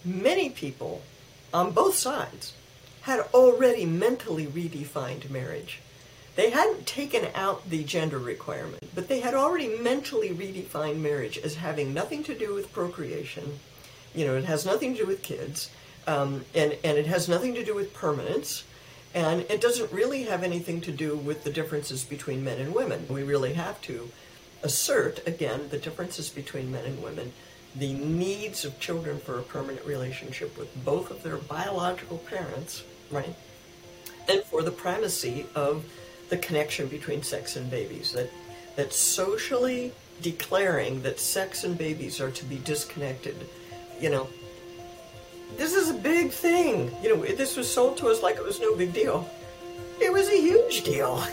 many people on both sides had already mentally redefined marriage. They hadn't taken out the gender requirement, but they had already mentally redefined marriage as having nothing to do with procreation. It has nothing to do with kids, and it has nothing to do with permanence, and it doesn't really have anything to do with the differences between men and women. We really have to assert, again, the differences between men and women, the needs of children for a permanent relationship with both of their biological parents, right? And for the primacy of the connection between sex and babies, that socially declaring that sex and babies are to be disconnected, this is a big thing. This was sold to us like it was no big deal. It was a huge deal,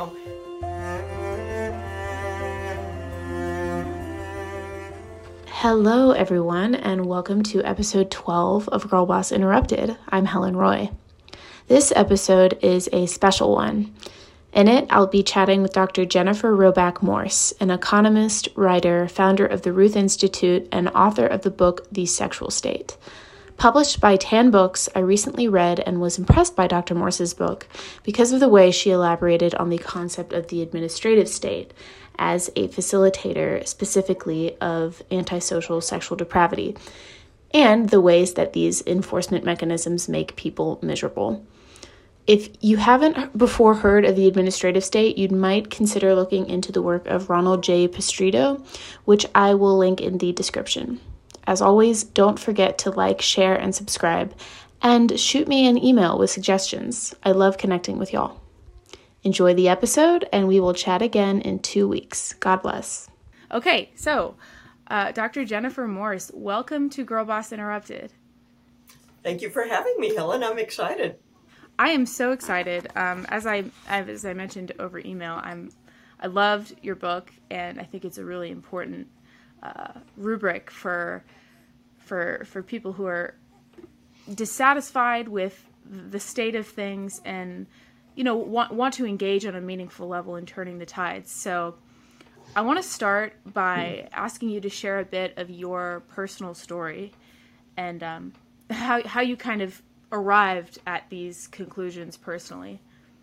Hello, everyone, and welcome to episode 12 of Girl Boss Interrupted. I'm Helen Roy. This episode is a special one. In it, I'll be chatting with Dr. Jennifer Roback Morse, an economist, writer, founder of the Ruth Institute, and author of the book The Sexual State. Published by Tan Books, I recently read and was impressed by Dr. Morse's book because of the way she elaborated on the concept of the administrative state as a facilitator specifically of antisocial sexual depravity, and the ways that these enforcement mechanisms make people miserable. If you haven't before heard of the administrative state, you might consider looking into the work of Ronald J. Pestrito, which I will link in the description. As always, don't forget to like, share, and subscribe, and shoot me an email with suggestions. I love connecting with y'all. Enjoy the episode, and we will chat again in 2 weeks. God bless. Okay, so Dr. Jennifer Morse, welcome to Girl Boss Interrupted. Thank you for having me, Helen. I'm excited. I am so excited. As I mentioned over email, I loved your book, and I think it's a really important rubric for people who are dissatisfied with the state of things and want to engage on a meaningful level in turning the tides. So I want to start by asking you to share a bit of your personal story and how you kind of arrived at these conclusions personally.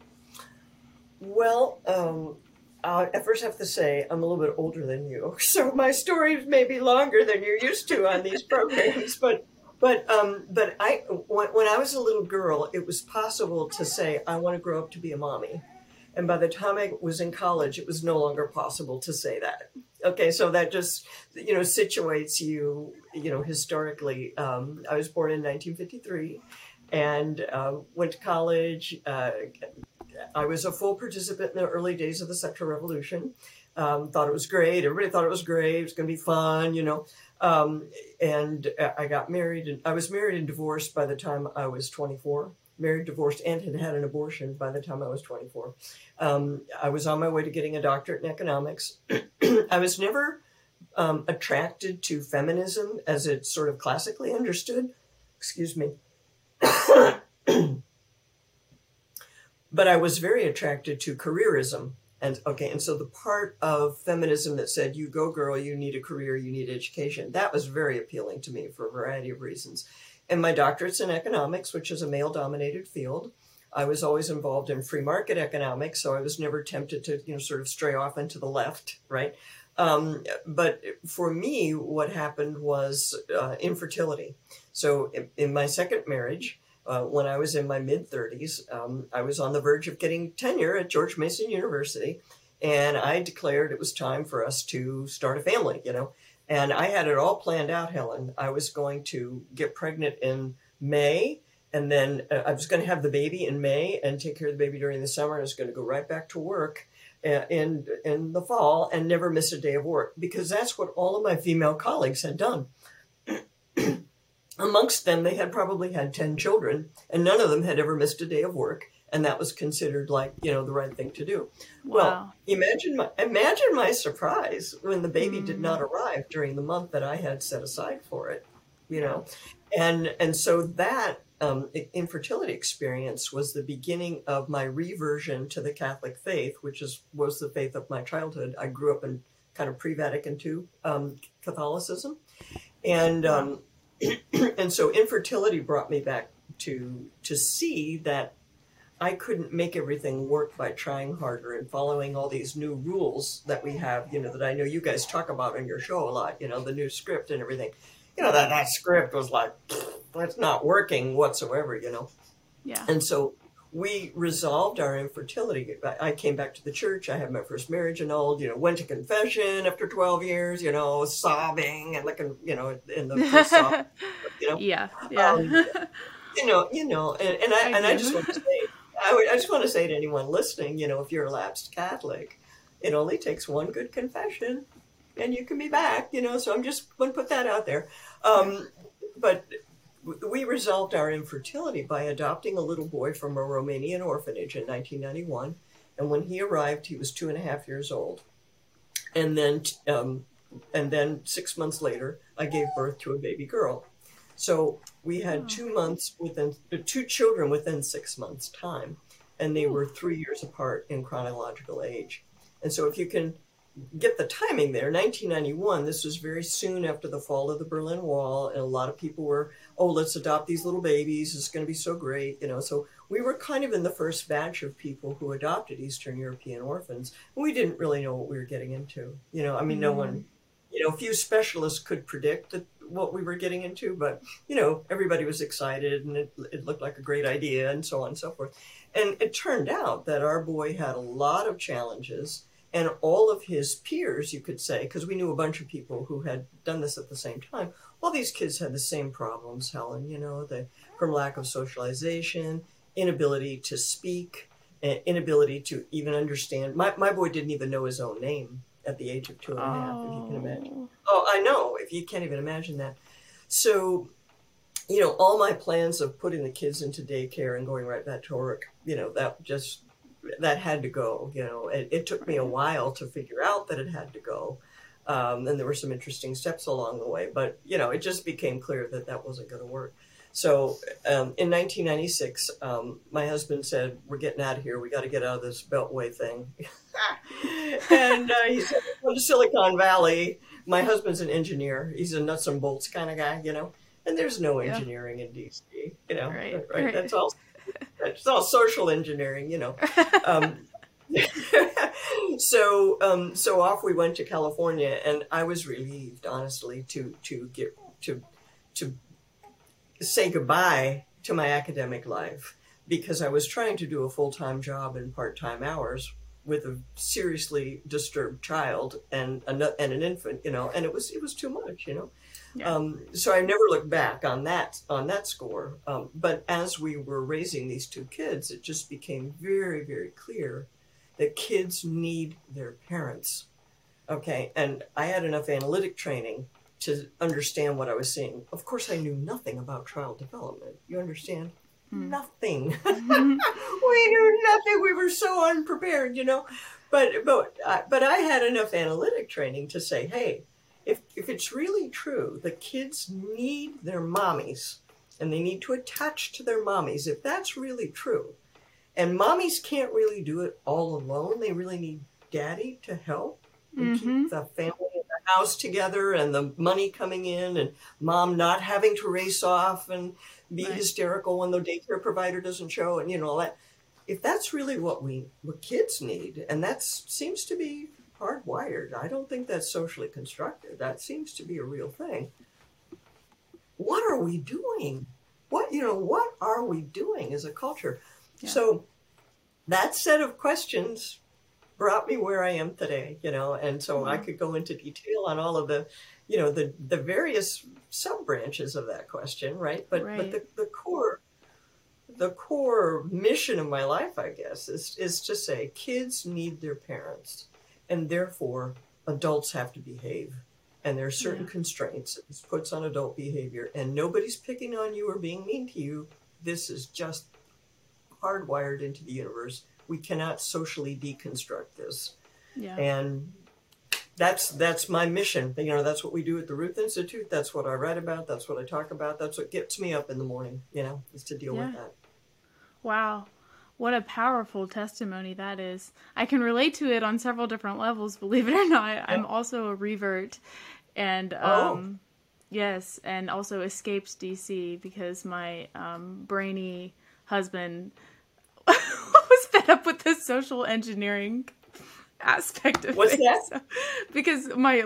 Well, I first have to say I'm a little bit older than you, so my stories may be longer than you're used to on these programs. But when I was a little girl, it was possible to say I want to grow up to be a mommy, and by the time I was in college, it was no longer possible to say that. Okay, so that just situates you historically. I was born in 1953, and went to college. I was a full participant in the early days of the sexual revolution. Thought it was great. Everybody thought it was great. It was going to be fun, and I got married, and I was married and divorced by the time I was 24. Married, divorced, and had an abortion by the time I was 24. I was on my way to getting a doctorate in economics. I was never attracted to feminism as it's sort of classically understood. Excuse me. But I was very attracted to careerism. And so the part of feminism that said, you go girl, you need a career, you need education, that was very appealing to me for a variety of reasons. And my doctorate's in economics, which is a male-dominated field. I was always involved in free market economics, so I was never tempted to, sort of stray off into the left, right? But for me, what happened was infertility. So in my second marriage, when I was in my mid-30s, I was on the verge of getting tenure at George Mason University, and I declared it was time for us to start a family, And I had it all planned out, Helen. I was going to get pregnant in May, and then I was going to have the baby in May and take care of the baby during the summer. I was going to go right back to work in the fall and never miss a day of work, because that's what all of my female colleagues had done. Amongst them, they had probably had 10 children, and none of them had ever missed a day of work. And that was considered like, the right thing to do. Wow. Well, imagine my surprise when the baby did not arrive during the month that I had set aside for it, And so that infertility experience was the beginning of my reversion to the Catholic faith, which was the faith of my childhood. I grew up in kind of pre-Vatican II Catholicism. And And so infertility brought me back to see that I couldn't make everything work by trying harder and following all these new rules that we have, that I know you guys talk about on your show a lot, the new script and everything. That script was like, that's not working whatsoever, Yeah. And so we resolved our infertility. I came back to the church. I had my first marriage annulled, went to confession after 12 years, sobbing and looking, in the first sob, Yeah. And I just want to say, I just want to say to anyone listening, if you're a lapsed Catholic, it only takes one good confession and you can be back, so I'm just going to put that out there. But we resolved our infertility by adopting a little boy from a Romanian orphanage in 1991. And when he arrived, he was 2.5 years old. And then 6 months later, I gave birth to a baby girl. So we had 2 children within 6 months' time, and they were 3 years apart in chronological age. And so if you can get the timing there, 1991, this was very soon after the fall of the Berlin Wall, and a lot of people were, let's adopt these little babies, it's going to be so great, So we were kind of in the first batch of people who adopted Eastern European orphans, and we didn't really know what we were getting into. No one, few specialists could predict what we were getting into, but, everybody was excited, and it looked like a great idea, and so on and so forth. And it turned out that our boy had a lot of challenges. And all of his peers, you could say, because we knew a bunch of people who had done this at the same time, all these kids had the same problems, Helen, from lack of socialization, inability to speak, inability to even understand. My boy didn't even know his own name at the age of 2.5, if you can imagine. Oh, I know, if you can't even imagine that. So, all my plans of putting the kids into daycare and going right back to work, that had to go. It took me a while to figure out that it had to go. And there were some interesting steps along the way, but, it just became clear that wasn't going to work. So in 1996, my husband said, we're getting out of here. We got to get out of this Beltway thing. And he said, go to Silicon Valley. My husband's an engineer. He's a nuts and bolts kind of guy, and there's no engineering in DC, right? That's all. It's all social engineering, So off we went to California, and I was relieved, honestly, to say goodbye to my academic life, because I was trying to do a full-time job in part-time hours with a seriously disturbed child and an infant, and it was too much, Yeah. So I never looked back on that score. But as we were raising these 2 kids, it just became very, very clear that kids need their parents. Okay. And I had enough analytic training to understand what I was seeing. Of course, I knew nothing about child development. You understand? Nothing. We knew nothing. We were so unprepared, But I had enough analytic training to say, hey, if it's really true, the kids need their mommies and they need to attach to their mommies, if that's really true, and mommies can't really do it all alone, they really need daddy to help and keep the family in the house together and the money coming in, and mom not having to race off and be hysterical when the daycare provider doesn't show, and all that. If that's really what kids need, and that seems to be hardwired. I don't think that's socially constructed. That seems to be a real thing. What are we doing? What are we doing as a culture? Yeah. So that set of questions brought me where I am today, and so I could go into detail on all of the, the various sub branches of that question, right? But the core mission of my life, I guess, is to say kids need their parents. And therefore, adults have to behave. And there are certain constraints it puts on adult behavior. And nobody's picking on you or being mean to you. This is just hardwired into the universe. We cannot socially deconstruct this. Yeah. And that's my mission. That's what we do at the Ruth Institute. That's what I write about. That's what I talk about. That's what gets me up in the morning, is to deal with that. Wow. What a powerful testimony that is. I can relate to it on several different levels, believe it or not. I'm also a revert. And Yes, and also escaped DC because my brainy husband was fed up with the social engineering aspect of What's things. that? So, because my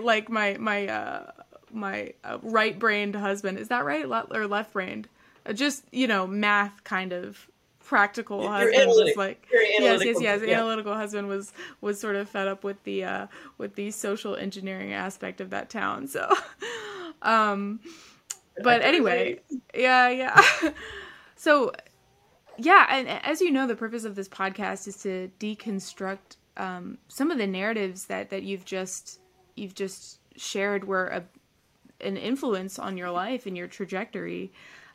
right-brained husband, is that right? Or left-brained? Just, math kind of practical You're husband was like, very yes, analytical. Yeah. analytical husband was sort of fed up with the social engineering aspect of that town. So, but anyway, yeah. So, yeah, and as you know, the purpose of this podcast is to deconstruct some of the narratives that you've just shared were an influence on your life and your trajectory.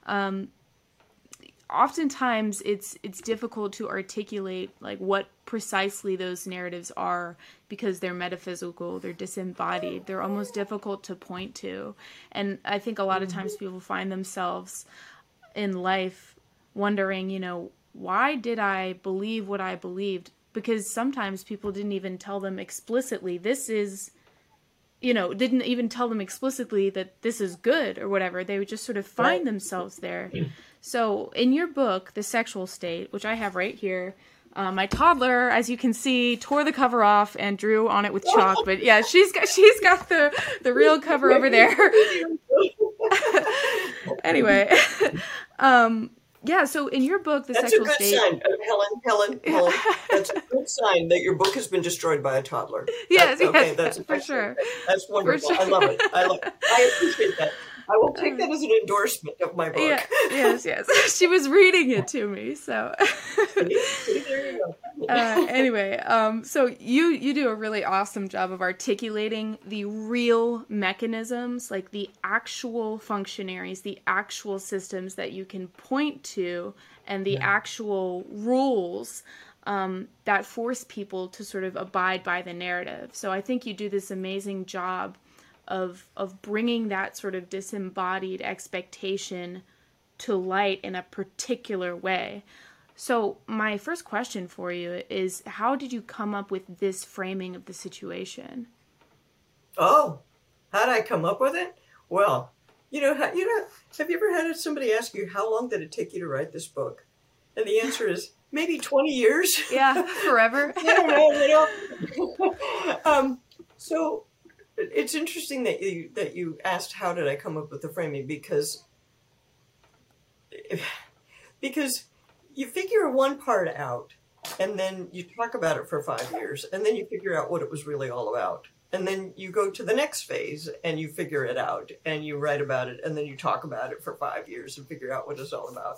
Oftentimes, it's difficult to articulate like what precisely those narratives are because they're metaphysical, they're disembodied, they're almost difficult to point to, and I think a lot of times people find themselves in life wondering, why did I believe what I believed? Because sometimes people didn't even tell them explicitly, didn't even tell them explicitly that this is good or whatever. They would just sort of find themselves there. So in your book, The Sexual State, which I have right here, my toddler, as you can see, tore the cover off and drew on it with chalk. But yeah, she's got the real cover over there. Anyway, yeah. So in your book, The Sexual State, that's a good sign, Helen. That's a good sign that your book has been destroyed by a toddler. Yes, that's for sure. That's wonderful. Sure. I love it. I appreciate that. I will take that as an endorsement of my book. Yeah, yes. She was reading it to me, so. There you go. Anyway, so you do a really awesome job of articulating the real mechanisms, like the actual functionaries, the actual systems that you can point to, and the actual rules that force people to sort of abide by the narrative. So I think you do this amazing job of bringing that sort of disembodied expectation to light in a particular way. So my first question for you is, how did you come up with this framing of the situation? Oh, how did I come up with it? Well, have you ever had somebody ask you, how long did it take you to write this book? And the answer is maybe 20 years. Yeah, forever. So it's interesting that you asked how did I come up with the framing, because you figure one part out and then you talk about it for 5 years and then you figure out what it was really all about. And then you go to the next phase and you figure it out and you write about it and then you talk about it for 5 years and figure out what it's all about.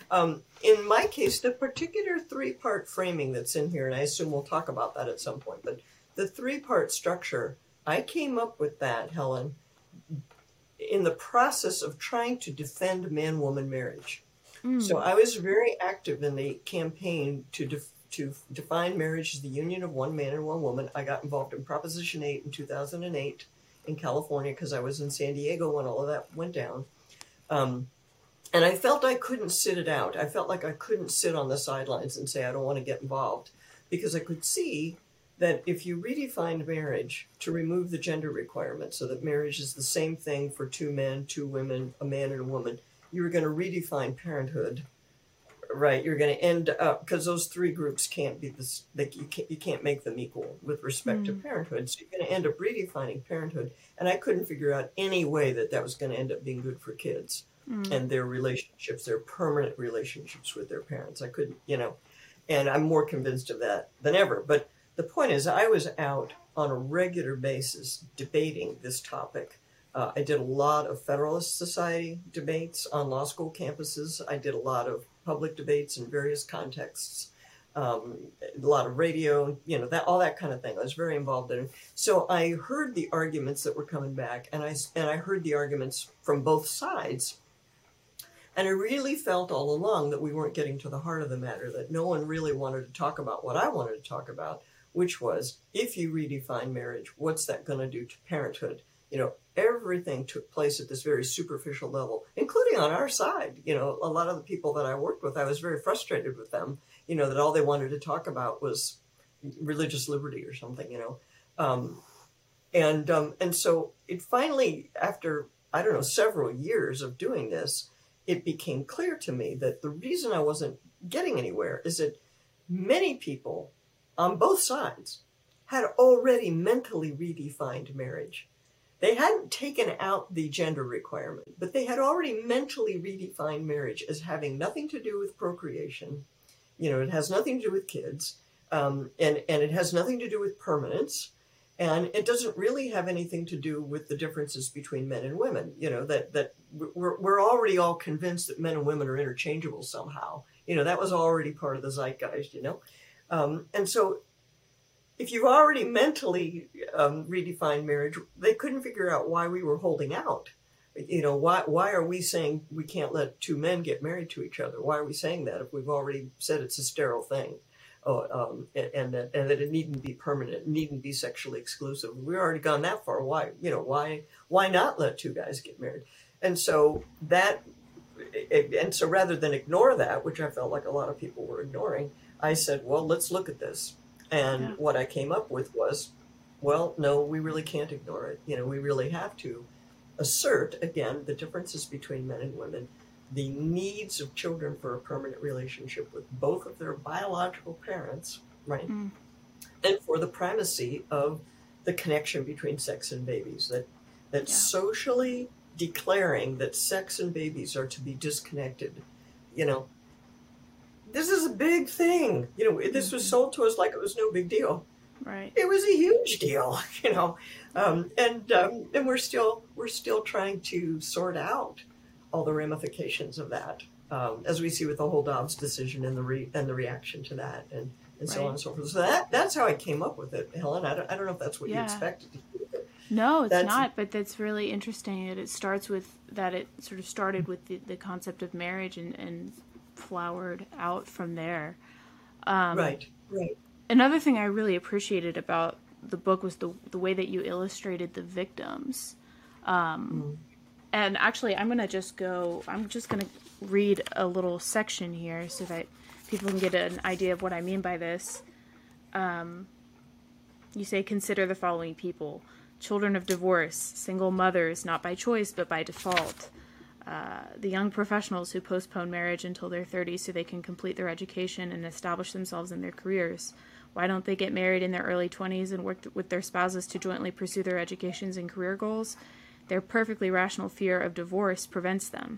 In my case, the particular 3-part framing that's in here, and I assume we'll talk about that at some point, but the 3-part structure, I came up with that, Helen, in the process of trying to defend man-woman marriage. So I was very active in the campaign to define marriage as the union of one man and one woman. I got involved in Proposition 8 in 2008 in California because I was in San Diego when all of that went down. And I felt I couldn't sit it out. I felt like I couldn't sit on the sidelines and say I don't want to get involved, because I could see that if you redefined marriage to remove the gender requirement so that marriage is the same thing for 2 men, 2 women, a man and a woman, you were going to redefine parenthood, right? You're going to end up, because those 3 groups can't be this, like you can't make them equal with respect to parenthood. So you're going to end up redefining parenthood. And I couldn't figure out any way that was going to end up being good for kids and their relationships, their permanent relationships with their parents. I couldn't, and I'm more convinced of that than ever. But the point is, I was out on a regular basis debating this topic. I did a lot of Federalist Society debates on law school campuses. I did a lot of public debates in various contexts, a lot of radio, all that kind of thing. I was very involved in it. So I heard the arguments that were coming back, and I heard the arguments from both sides. And I really felt all along that we weren't getting to the heart of the matter, that no one really wanted to talk about what I wanted to talk about, which was, if you redefine marriage, what's that going to do to parenthood? Everything took place at this very superficial level, including on our side. A lot of the people that I worked with, I was very frustrated with them, that all they wanted to talk about was religious liberty or something, And so it finally, after I don't know, several years of doing this, it became clear to me that the reason I wasn't getting anywhere is that many people on both sides had already mentally redefined marriage. They hadn't taken out the gender requirement, but they had already mentally redefined marriage as having nothing to do with procreation. It has nothing to do with kids, and it has nothing to do with permanence. And it doesn't really have anything to do with the differences between men and women, that we're already all convinced that men and women are interchangeable somehow. That was already part of the zeitgeist, and so if you've already mentally redefined marriage, they couldn't figure out why we were holding out. Why are we saying we can't let two men get married to each other? Why are we saying that if we've already said it's a sterile thing? And that it needn't be permanent, it needn't be sexually exclusive. We've already gone that far. Why not let two guys get married? And so rather than ignore that, which I felt like a lot of people were ignoring, I said, well, let's look at this. And what I came up with was, well, no, we really can't ignore it. We really have to assert, again, the differences between men and women, the needs of children for a permanent relationship with both of their biological parents, right? And for the primacy of the connection between sex and babies, that socially declaring that sex and babies are to be disconnected, this is a big thing. This was sold to us like it was no big deal. Right. It was a huge deal, and we're still trying to sort out all the ramifications of that, as we see with the whole Dobbs decision and the reaction to that, and so on and so forth. So that's how I came up with it, Helen. I don't know if that's what you expected to do. No, it's not, but that's really interesting. It starts with that. It sort of started with the concept of marriage and flowered out from there. Right. Another thing I really appreciated about the book was the way that you illustrated the victims. And actually, I'm just going to read a little section here so that people can get an idea of what I mean by this. You say, consider the following people: children of divorce, single mothers, not by choice, but by default. The young professionals who postpone marriage until their 30s so they can complete their education and establish themselves in their careers. Why don't they get married in their early 20s and work with their spouses to jointly pursue their educations and career goals? Their perfectly rational fear of divorce prevents them.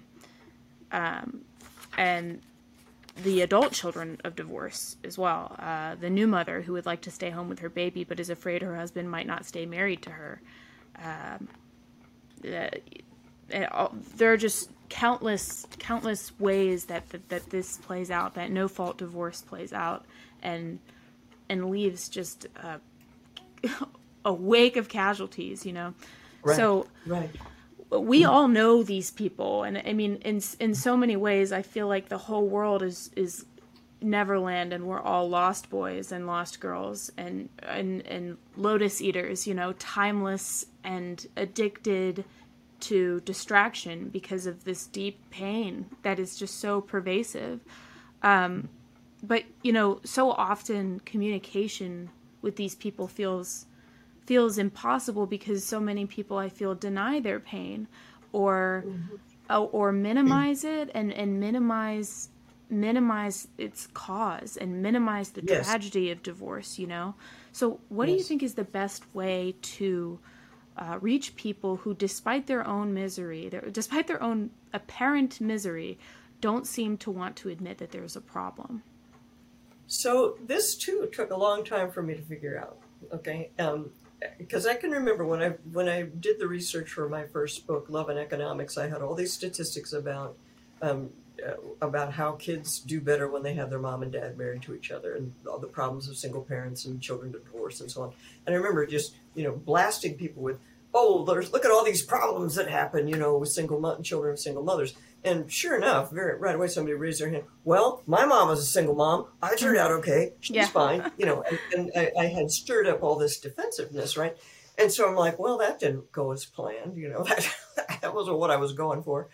And the adult children of divorce as well. The new mother who would like to stay home with her baby but is afraid her husband might not stay married to her. There are just countless ways that this plays out, that no-fault divorce plays out, and leaves just a wake of casualties, Right. So we all know these people, and I mean, in so many ways, I feel like the whole world is Neverland, and we're all lost boys and lost girls and lotus eaters, timeless and addicted to distraction because of this deep pain that is just so pervasive. But, so often communication with these people feels impossible because so many people, I feel, deny their pain or minimize it and minimize its cause and minimize the tragedy of divorce, So what do you think is the best way to reach people who, despite their own misery, despite their own apparent misery, don't seem to want to admit that there's a problem? So this too took a long time for me to figure out. Okay, because I can remember when I did the research for my first book, Love and Economics, I had all these statistics about how kids do better when they have their mom and dad married to each other, and all the problems of single parents and children divorce and so on. And I remember just blasting people with, look at all these problems that happen, with children of single mothers. And sure enough, right away somebody raised their hand. Well, my mom was a single mom. I turned out okay. She's fine. And I had stirred up all this defensiveness, right? And so I'm like, well, that didn't go as planned. That wasn't what I was going for.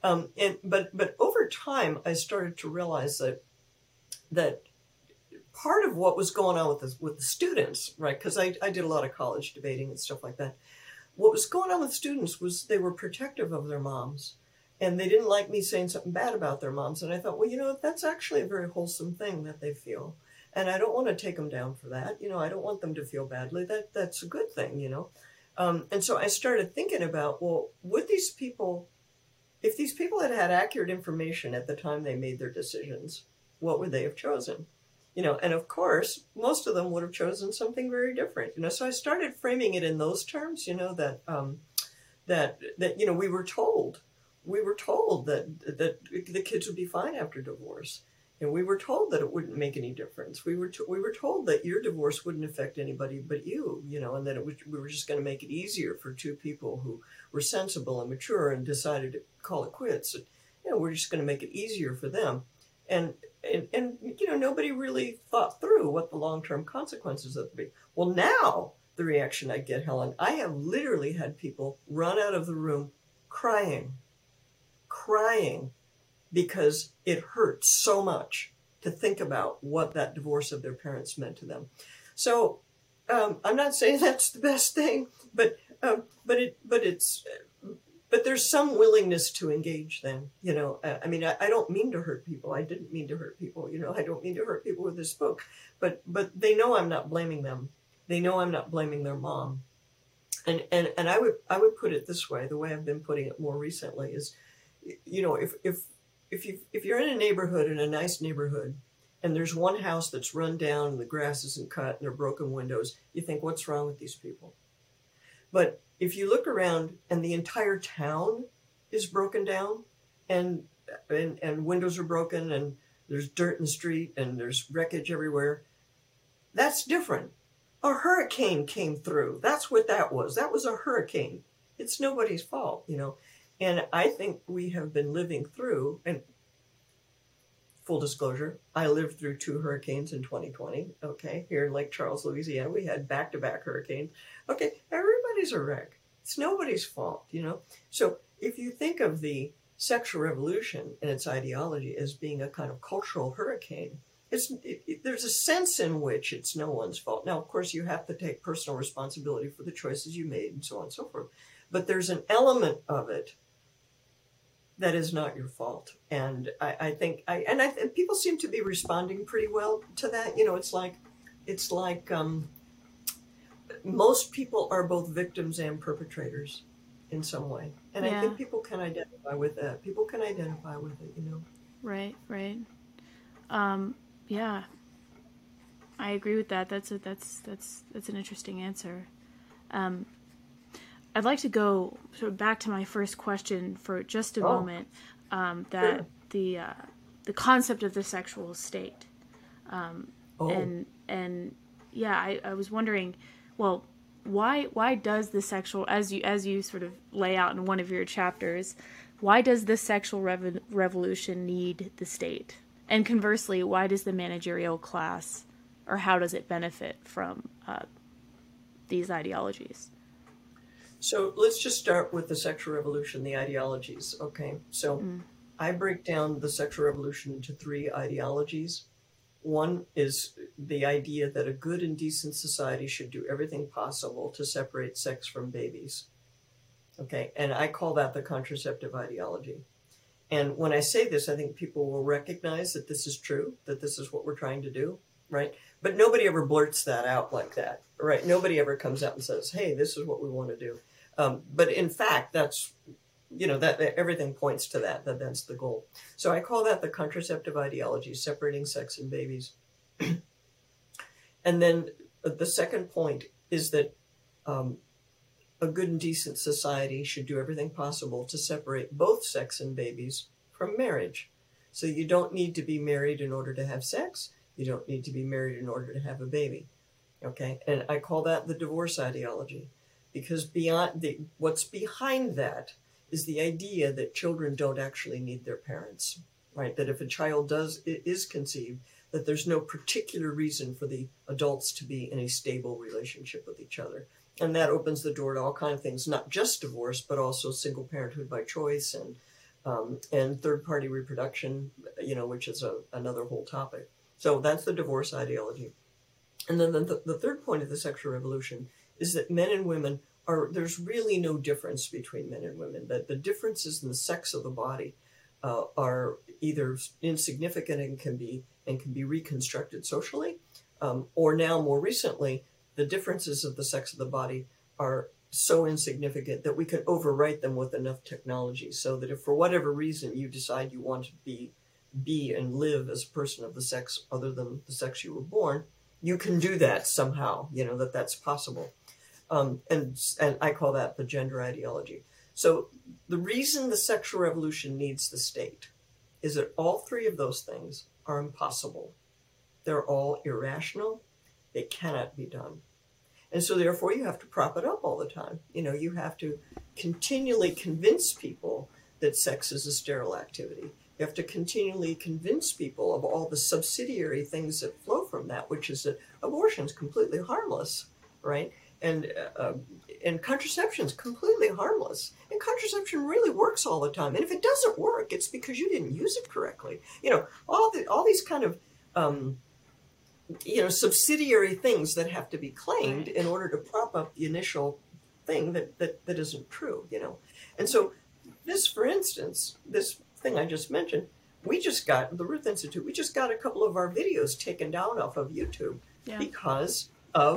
But over time, I started to realize that part of what was going on with the students, right? Because I did a lot of college debating and stuff like that. what was going on with students was they were protective of their moms. And they didn't like me saying something bad about their moms. And I thought, well, that's actually a very wholesome thing that they feel. And I don't want to take them down for that. I don't want them to feel badly. That's a good thing. And so I started thinking about, well, would these people, if these people had had accurate information at the time they made their decisions, what would they have chosen? And of course, most of them would have chosen something very different. So I started framing it in those terms, that we were told that the kids would be fine after divorce. And we were told that it wouldn't make any difference. We were told that your divorce wouldn't affect anybody but you, and that we were just going to make it easier for two people who were sensible and mature and decided to call it quits. We're just going to make it easier for them. And nobody really thought through what the long-term consequences of it would be. Well, now the reaction I get, Helen, I have literally had people run out of the room crying because it hurt so much to think about what that divorce of their parents meant to them. So I'm not saying that's the best thing, but there's some willingness to engage then. I don't mean to hurt people. I didn't mean to hurt people. I don't mean to hurt people with this book, but they know I'm not blaming them. They know I'm not blaming their mom. And I would put it this way, the way I've been putting it more recently is, if you're in a neighborhood, in a nice neighborhood, and there's one house that's run down and the grass isn't cut and there are broken windows, you think, what's wrong with these people? But if you look around and the entire town is broken down and windows are broken and there's dirt in the street and there's wreckage everywhere, that's different. A hurricane came through. That's what that was. That was a hurricane. It's nobody's fault, And I think we have been living through, and full disclosure, I lived through 2 hurricanes in 2020. Okay, here in Lake Charles, Louisiana, we had back-to-back hurricanes. Okay, everybody's a wreck. It's nobody's fault, So if you think of the sexual revolution and its ideology as being a kind of cultural hurricane, there's a sense in which it's no one's fault. Now, of course, you have to take personal responsibility for the choices you made and so on and so forth. But there's an element of it that is not your fault. And I think people seem to be responding pretty well to that. It's like most people are both victims and perpetrators in some way. And I think people can identify with that. People can identify with it, Right. Yeah. I agree with that. That's an interesting answer. I'd like to go sort of back to my first question for just a moment. That sure. The concept of the sexual state, and I was wondering, well, why does the sexual, as you sort of lay out in one of your chapters, why does the sexual revolution need the state? And conversely, why does the managerial class, or how does it benefit from these ideologies? So let's just start with the sexual revolution, the ideologies. Okay, so I break down the sexual revolution into 3 ideologies. One is the idea that a good and decent society should do everything possible to separate sex from babies. Okay, and I call that the contraceptive ideology. And when I say this, I think people will recognize that this is true, that this is what we're trying to do, right? But nobody ever blurts that out like that, right? Nobody ever comes out and says, hey, this is what we want to do. But in fact, that's, that everything points to that's the goal. So I call that the contraceptive ideology, separating sex and babies. And then the second point is that a good and decent society should do everything possible to separate both sex and babies from marriage. So you don't need to be married in order to have sex. You don't need to be married in order to have a baby. Okay, and I call that the divorce ideology, because what's behind that is the idea that children don't actually need their parents, right? That if a child is conceived, that there's no particular reason for the adults to be in a stable relationship with each other. And that opens the door to all kinds of things, not just divorce, but also single parenthood by choice and third-party reproduction, which is another whole topic. So that's the divorce ideology. And then the third point of the sexual revolution is that men and women there's really no difference between men and women. That the differences in the sex of the body are either insignificant and can be reconstructed socially, or now more recently, the differences of the sex of the body are so insignificant that we can overwrite them with enough technology, so that if for whatever reason you decide you want to be and live as a person of the sex other than the sex you were born, you can do that somehow. That's possible. And I call that the gender ideology. So the reason the sexual revolution needs the state is that all three of those things are impossible. They're all irrational. They cannot be done. And so therefore you have to prop it up all the time. You have to continually convince people that sex is a sterile activity. You have to continually convince people of all the subsidiary things that flow from that, which is that abortion is completely harmless, right? And contraception is completely harmless. And contraception really works all the time. And if it doesn't work, it's because you didn't use it correctly. All these kind of subsidiary things that have to be claimed in order to prop up the initial thing that isn't true. And so this, for instance, this thing I just mentioned, the Ruth Institute, we just got a couple of our videos taken down off of YouTube because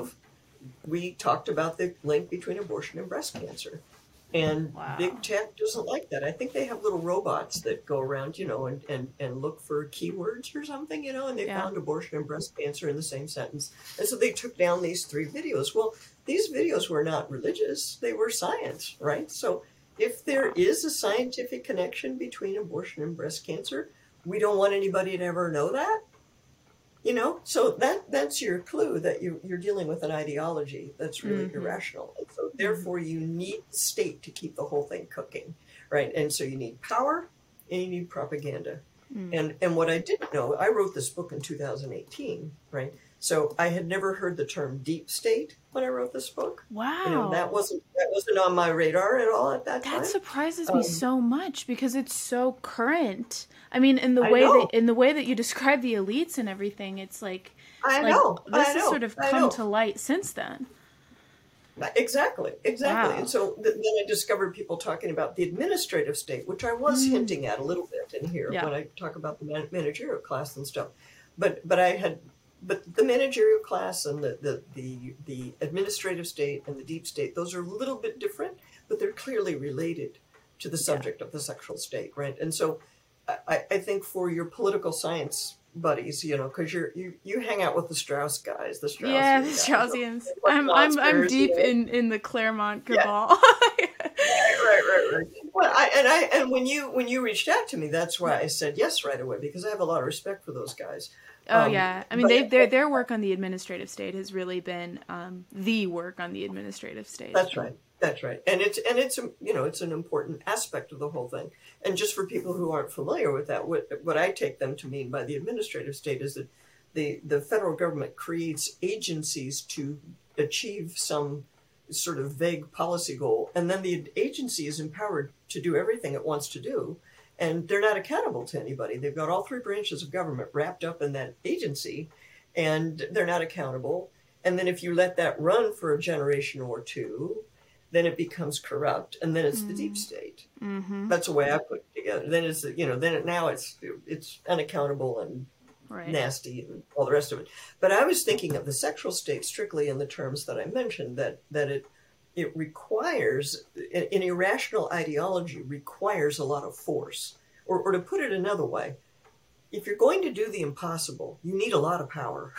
we talked about the link between abortion and breast cancer. And big tech doesn't like that. I think they have little robots that go around, and look for keywords or something, and they found abortion and breast cancer in the same sentence. And so they took down these 3 videos. Well, these videos were not religious. They were science, right? So if there is a scientific connection between abortion and breast cancer, we don't want anybody to ever know that. So that's your clue that you're dealing with an ideology that's really irrational. And so therefore you need the state to keep the whole thing cooking, right? And so you need power and you need propaganda. And what I didn't know, I wrote this book in 2018, right? So I had never heard the term deep state when I wrote this book. Wow. That wasn't on my radar at all at that time. That surprises me so much because it's so current. I mean, in the way that you describe the elites and everything, it's like this has sort of come to light since then. Exactly. Wow. And so then I discovered people talking about the administrative state, which I was hinting at a little bit in here when I talk about the managerial class and stuff. But the managerial class and the administrative state and the deep state, those are a little bit different, but they're clearly related to the subject of the sexual state, right? And so I think for your political science buddies, because you hang out with the Strauss guys, the Straussians. I'm deep in the Claremont cabal. Right. Well, and when you reached out to me, that's why I said yes right away, because I have a lot of respect for those guys. I mean, their work on the administrative state has really been the work on the administrative state. That's right, and it's an important aspect of the whole thing. And just for people who aren't familiar with that, what I take them to mean by the administrative state is that the federal government creates agencies to achieve some sort of vague policy goal, and then the agency is empowered to do everything it wants to do. And they're not accountable to anybody. They've got all 3 branches of government wrapped up in that agency, and they're not accountable. And then if you let that run for a generation or 2, then it becomes corrupt, and then it's the deep state. That's the way I put it together. Then it's unaccountable and nasty and all the rest of it. But I was thinking of the sexual state strictly in the terms that I mentioned, that it requires, an irrational ideology requires a lot of force. Or to put it another way, if you're going to do the impossible, you need a lot of power.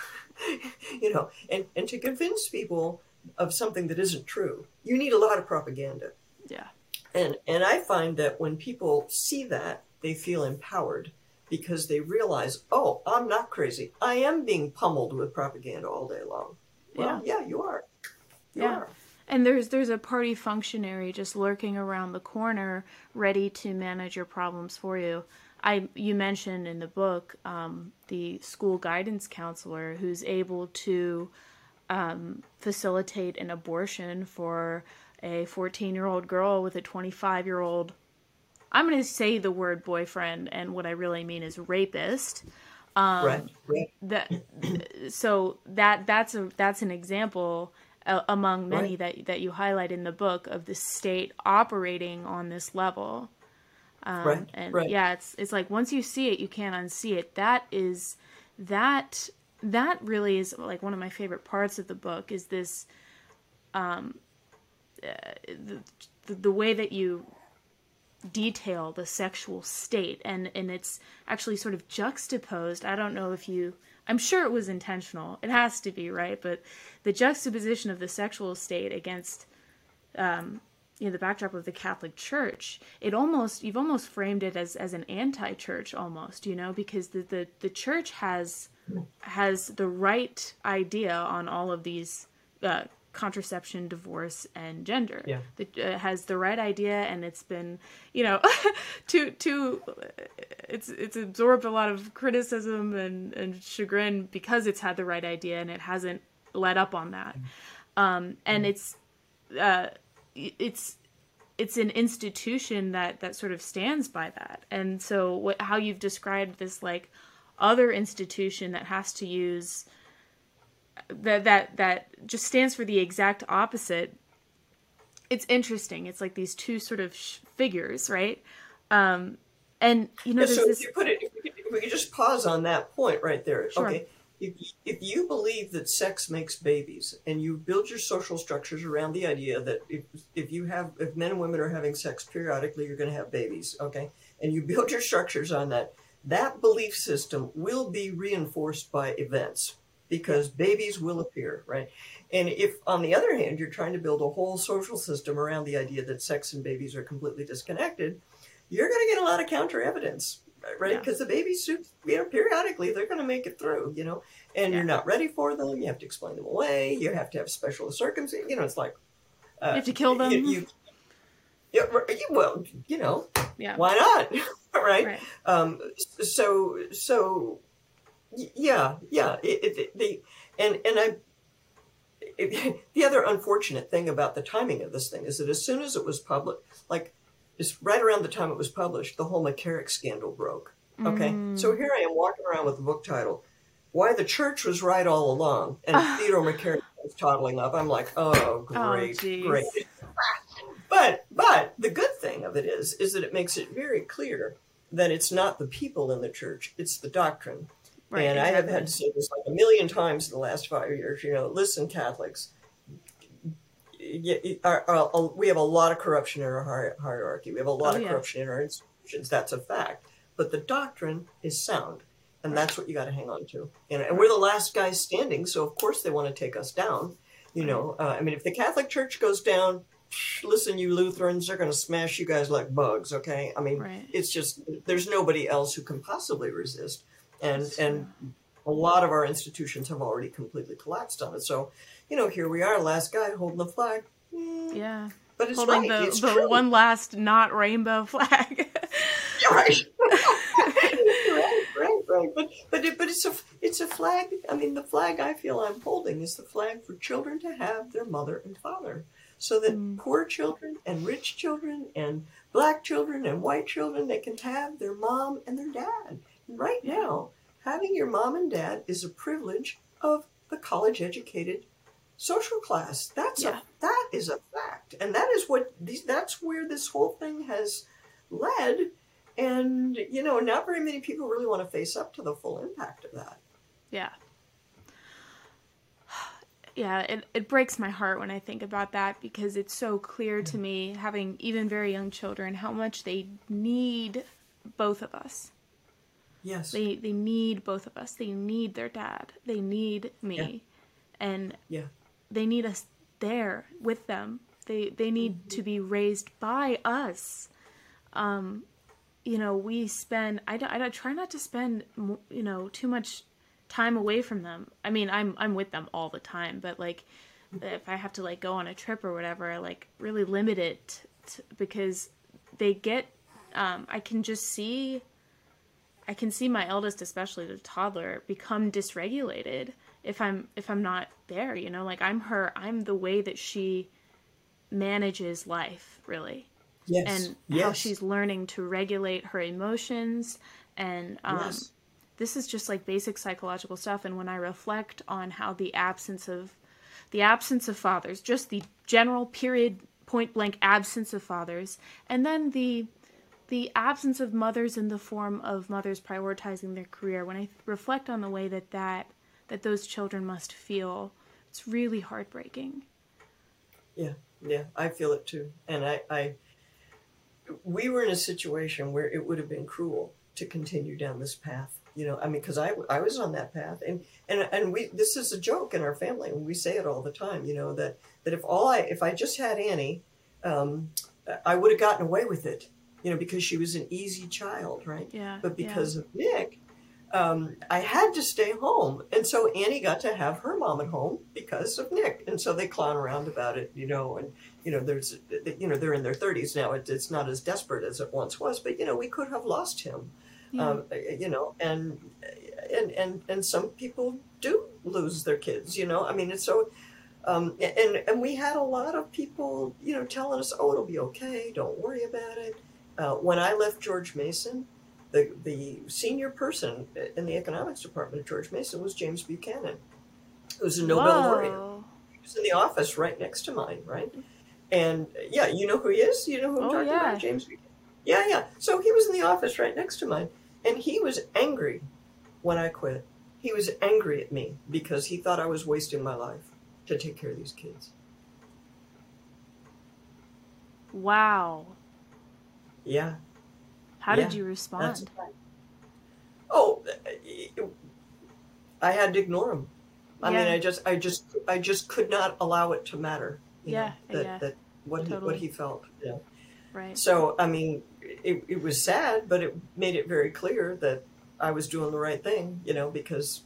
And to convince people of something that isn't true, you need a lot of propaganda. Yeah. And I find that when people see that, they feel empowered because they realize, oh, I'm not crazy. I am being pummeled with propaganda all day long. Well, yeah, you are. You are. And there's a party functionary just lurking around the corner, ready to manage your problems for you. You mentioned in the book the school guidance counselor who's able to facilitate an abortion for a 14-year-old girl with a 25-year-old. I'm going to say the word boyfriend, and what I really mean is rapist. Right. So that's an example. among many Right. that you highlight in the book, of the state operating on this level. Right. And Right. yeah, it's like once you see it, you can't unsee it. That that really is like one of my favorite parts of the book, is this the way that you detail the sexual state, and it's actually sort of juxtaposed. I don't know if you, I'm sure it was intentional, it has to be, right? But the juxtaposition of the sexual state against the backdrop of the Catholic Church, you've almost framed it as an anti-church almost, because the church has the right idea on all of these contraception, divorce, and gender. Yeah. It has the right idea, and it's been, it's absorbed a lot of criticism and chagrin because it's had the right idea and it hasn't let up on that. And it's an institution that sort of stands by that. And so how you've described this like other institution that has to use that just stands for the exact opposite. It's interesting. It's like these two sort of figures, right? And there's so this. if you put it, if we could just pause on that point right there. Sure. Okay. If you believe that sex makes babies, and you build your social structures around the idea that if men and women are having sex periodically, you're going to have babies, okay, and you build your structures on that belief system will be reinforced by events, because babies will appear, right? And if, on the other hand, you're trying to build a whole social system around the idea that sex and babies are completely disconnected, you're going to get a lot of counter evidence, right? Because the babies, periodically, they're going to make it through, and you're not ready for them. You have to explain them away. You have to have special circumstances. It's like you have to kill them. Well, why not? Right? So yeah. The other unfortunate thing about the timing of this thing is that as soon as it was public, like it's right around the time it was published, the whole McCarrick scandal broke. Okay, so here I am walking around with a book title, "Why the Church Was Right All Along," and Theodore McCarrick was toddling up. I'm like, oh, great, great. But the good thing of it is that it makes it very clear that it's not the people in the church, it's the doctrine. Right, and exactly. I have had to say this like a million times in the last 5 years, listen, Catholics, we have a lot of corruption in our hierarchy. We have a lot of corruption in our institutions. That's a fact. But the doctrine is sound. And that's what you got to hang on to. And we're the last guys standing, so of course they want to take us down. If the Catholic Church goes down, listen, you Lutherans, they're going to smash you guys like bugs, okay? It's just, there's nobody else who can possibly resist. And a lot of our institutions have already completely collapsed on it. So, here we are, last guy holding the flag. Yeah. But it's holding right. the true. One last not rainbow flag. Right. right. But it's a flag. The flag I feel I'm holding is the flag for children to have their mother and father, so that poor children and rich children and black children and white children, they can have their mom and their dad. And right now, having your mom and dad is a privilege of the college-educated social class. That is a fact, and that's where this whole thing has led. And not very many people really want to face up to the full impact of that. Yeah, it breaks my heart when I think about that, because it's so clear to me, having even very young children, how much they need both of us. Yes. They need both of us. They need their dad. They need me. And they need us there with them. They need to be raised by us. We spend, I try not to spend, too much time away from them. I'm with them all the time, but like, if I have to like go on a trip or whatever, I like really limit it because they get, I can see my eldest, especially the toddler, become dysregulated if I'm not there, like I'm the way that she manages life, really. Yes. And how she's learning to regulate her emotions. And this is just like basic psychological stuff. And when I reflect on how the absence of the absence of fathers, just the general period, point blank absence of fathers, and then the absence of mothers in the form of mothers prioritizing their career. When I reflect on the way that those children must feel, it's really heartbreaking. Yeah, I feel it too. And we were in a situation where it would have been cruel to continue down this path. Because I was on that path, and this is a joke in our family, and we say it all the time. That if I just had Annie, I would have gotten away with it. Because she was an easy child, right? Yeah. But because of Nick, I had to stay home, and so Annie got to have her mom at home because of Nick, and so they clown around about it, and there's, they're in their 30s now. It's not as desperate as it once was, but we could have lost him. Yeah. And some people do lose their kids, it's so, and we had a lot of people, telling us, oh, it'll be okay. Don't worry about it. When I left George Mason, the senior person in the economics department at George Mason was James Buchanan, who's a Nobel laureate. He was in the office right next to mine, right? And yeah, you know who he is? You know who I'm talking about? James Buchanan. Yeah. So he was in the office right next to mine, and he was angry when I quit. He was angry at me because he thought I was wasting my life to take care of these kids. Wow. Yeah. How did you respond? Oh, I had to ignore him. I mean, I just could not allow it to matter. That what he felt. Yeah. Right. So, I mean, it was sad, but it made it very clear that I was doing the right thing, because,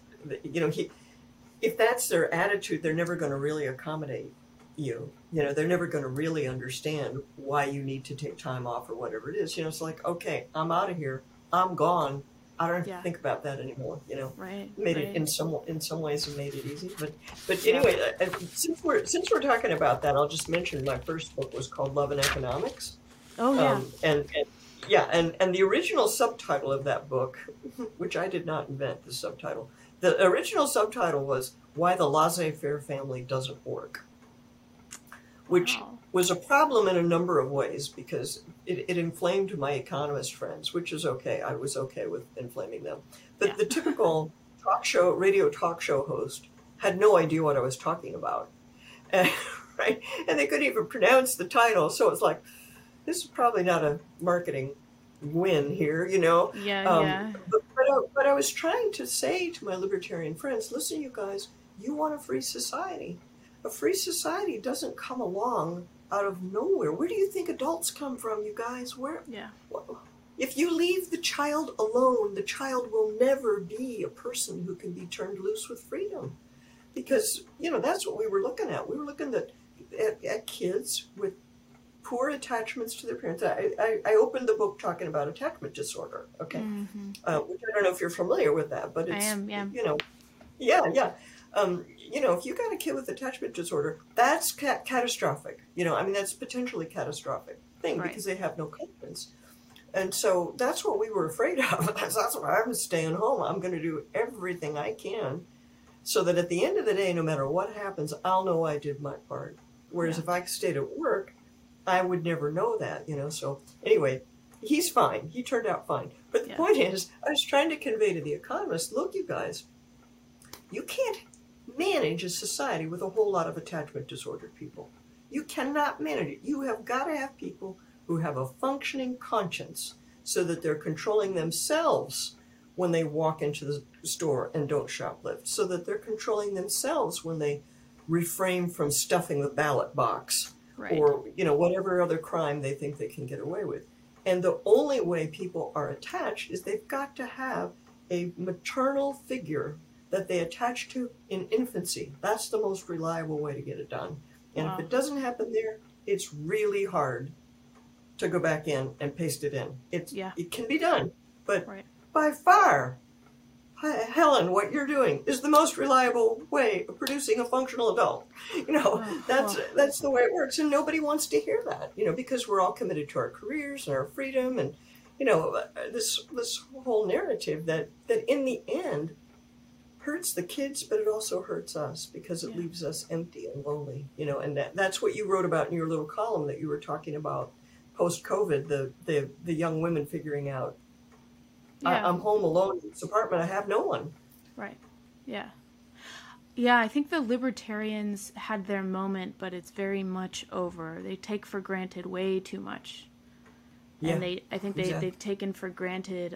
if that's their attitude, they're never going to really accommodate you. They're never going to really understand why you need to take time off or whatever it is. It's like, okay, I'm out of here. I'm gone. I don't have to think about that anymore. Right. Made it in some ways it made it easy. But anyway, since we're talking about that, I'll just mention my first book was called Love and Economics. Oh yeah. And the original subtitle of that book, which I did not invent the subtitle, the original subtitle was Why the Laissez-Faire Family Doesn't Work, which was a problem in a number of ways because it inflamed my economist friends, which is okay. I was okay with inflaming them. But the typical radio talk show host had no idea what I was talking about. Right? And they couldn't even pronounce the title. So it's like, this is probably not a marketing win here, Yeah. But I was trying to say to my libertarian friends, listen, you guys, you want a free society. A free society doesn't come along out of nowhere. Where do you think adults come from, you guys? If you leave the child alone, the child will never be a person who can be turned loose with freedom. Because, that's what we were looking at. We were looking at kids with poor attachments to their parents. I opened the book talking about attachment disorder, okay? Mm-hmm. Which I don't know if you're familiar with that, but it's, I am, yeah. Yeah. If you got a kid with attachment disorder, that's catastrophic. That's potentially catastrophic thing because they have no confidence. And so that's what we were afraid of. That's why I'm staying home. I'm going to do everything I can so that at the end of the day, no matter what happens, I'll know I did my part. Whereas if I stayed at work, I would never know that, So anyway, he's fine. He turned out fine. But the point is, I was trying to convey to the economists, look, you guys, you can't manage a society with a whole lot of attachment disordered people. You cannot manage it. You have got to have people who have a functioning conscience so that they're controlling themselves when they walk into the store and don't shoplift, so that they're controlling themselves when they refrain from stuffing the ballot box. Right. Or, whatever other crime they think they can get away with. And the only way people are attached is they've got to have a maternal figure that they attach to in infancy. That's the most reliable way to get it done. And if it doesn't happen there, it's really hard to go back in and paste it in. It can be done, but by far, Helen, what you're doing is the most reliable way of producing a functional adult. That's the way it works. And nobody wants to hear that, because we're all committed to our careers and our freedom. And, this whole narrative that in the end, hurts the kids, but it also hurts us because it leaves us empty and lonely, and that's what you wrote about in your little column that you were talking about post-COVID, the young women figuring out, I'm home alone in this apartment, I have no one. Right. Yeah. Yeah, I think the libertarians had their moment, but it's very much over. They take for granted way too much. Yeah, and I think they've taken for granted,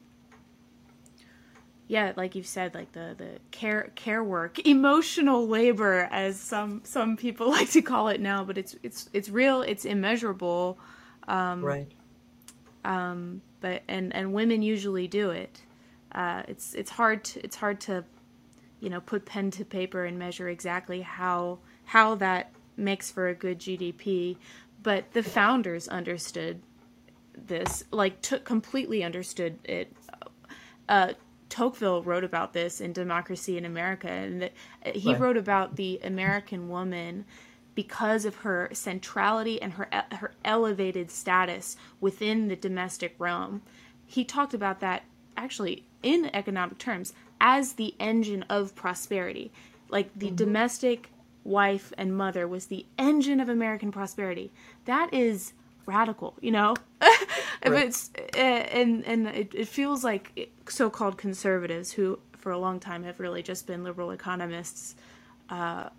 like you've said, like the care work, emotional labor, as some people like to call it now, but it's real, it's immeasurable. Right. But women usually do it. It's hard to put pen to paper and measure exactly how that makes for a good GDP. But the founders understood this, completely understood it. Tocqueville wrote about this in Democracy in America, and he wrote about the American woman because of her centrality and her elevated status within the domestic realm. He talked about that actually in economic terms as the engine of prosperity. Like the domestic wife and mother was the engine of American prosperity. That is radical, Right. It feels like so-called conservatives, who for a long time have really just been liberal economists, that's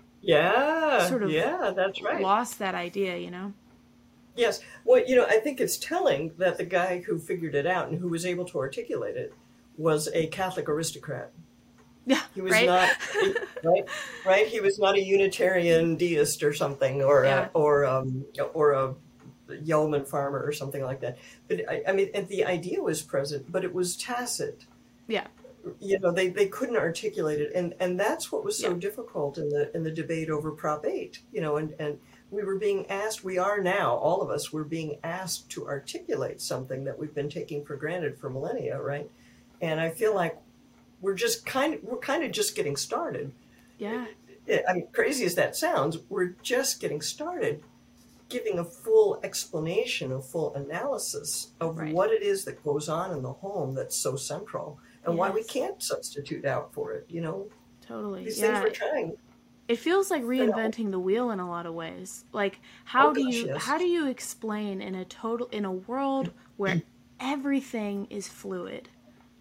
right, lost that idea, Yes. Well, I think it's telling that the guy who figured it out and who was able to articulate it was a Catholic aristocrat. Yeah, he was not right. He was not a Unitarian deist or something, or a yeoman farmer or something like that. But I mean, the idea was present, but it was tacit. Yeah. They couldn't articulate it, and that's what was so difficult in the debate over Prop 8. And we were being asked. We are now, all of us, we're being asked to articulate something that we've been taking for granted for millennia, right? And I feel like we're kind of just getting started. Yeah. I mean, crazy as that sounds, we're just getting started giving a full explanation, a full analysis of what it is that goes on in the home that's so central, and why we can't substitute out for it, Totally. These things we're trying. It feels like reinventing the wheel in a lot of ways. Like, how do you explain in a world where everything is fluid?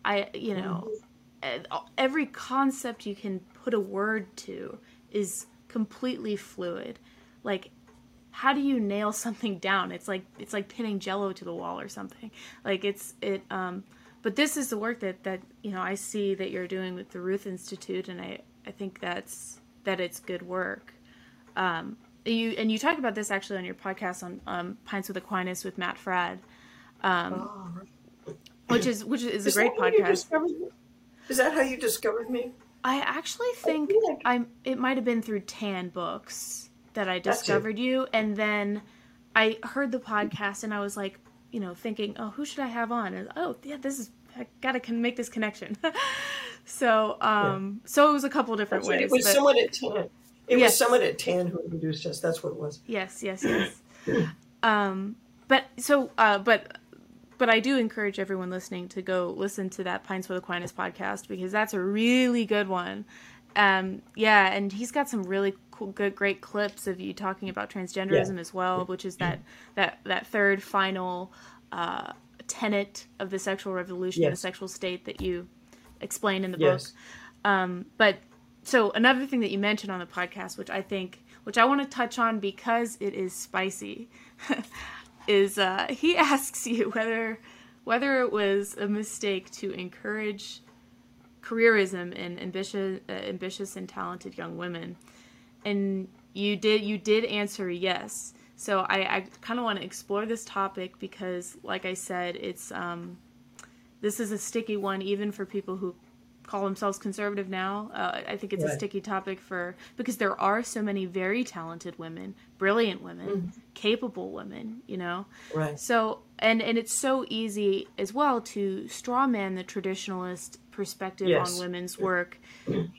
Every concept you can put a word to is completely fluid. Like, how do you nail something down? It's like pinning Jell-O to the wall or something. Like but this is the work that I see that you're doing with the Ruth Institute, and I think that it's good work. You talk about this actually on your podcast on Pints with Aquinas with Matt Fradd, which is a great podcast. Is that how you discovered me? I actually think it might have been through Tan Books that I discovered you, and then I heard the podcast and I was like, thinking, oh, who should I have on? And I gotta make this connection. So it was a couple different ways. It was someone at Tan. Was someone at Tan who introduced us. That's what it was. Yes. But I do encourage everyone listening to go listen to that Pints with Aquinas podcast, because that's a really good one. And he's got some really cool, great clips of you talking about transgenderism as well, which is that third final tenet of the sexual revolution, the sexual state that you explain in the book. But so another thing that you mentioned on the podcast, which I want to touch on because it is spicy, is he asks you whether it was a mistake to encourage careerism in ambitious and talented young women, and you did answer yes. So I kind of want to explore this topic because, like I said, it's this is a sticky one even for people who call themselves conservative now. I think it's a sticky topic because there are so many very talented women, brilliant women, capable women, Right. So, and it's so easy as well to strawman the traditionalist perspective on women's work, to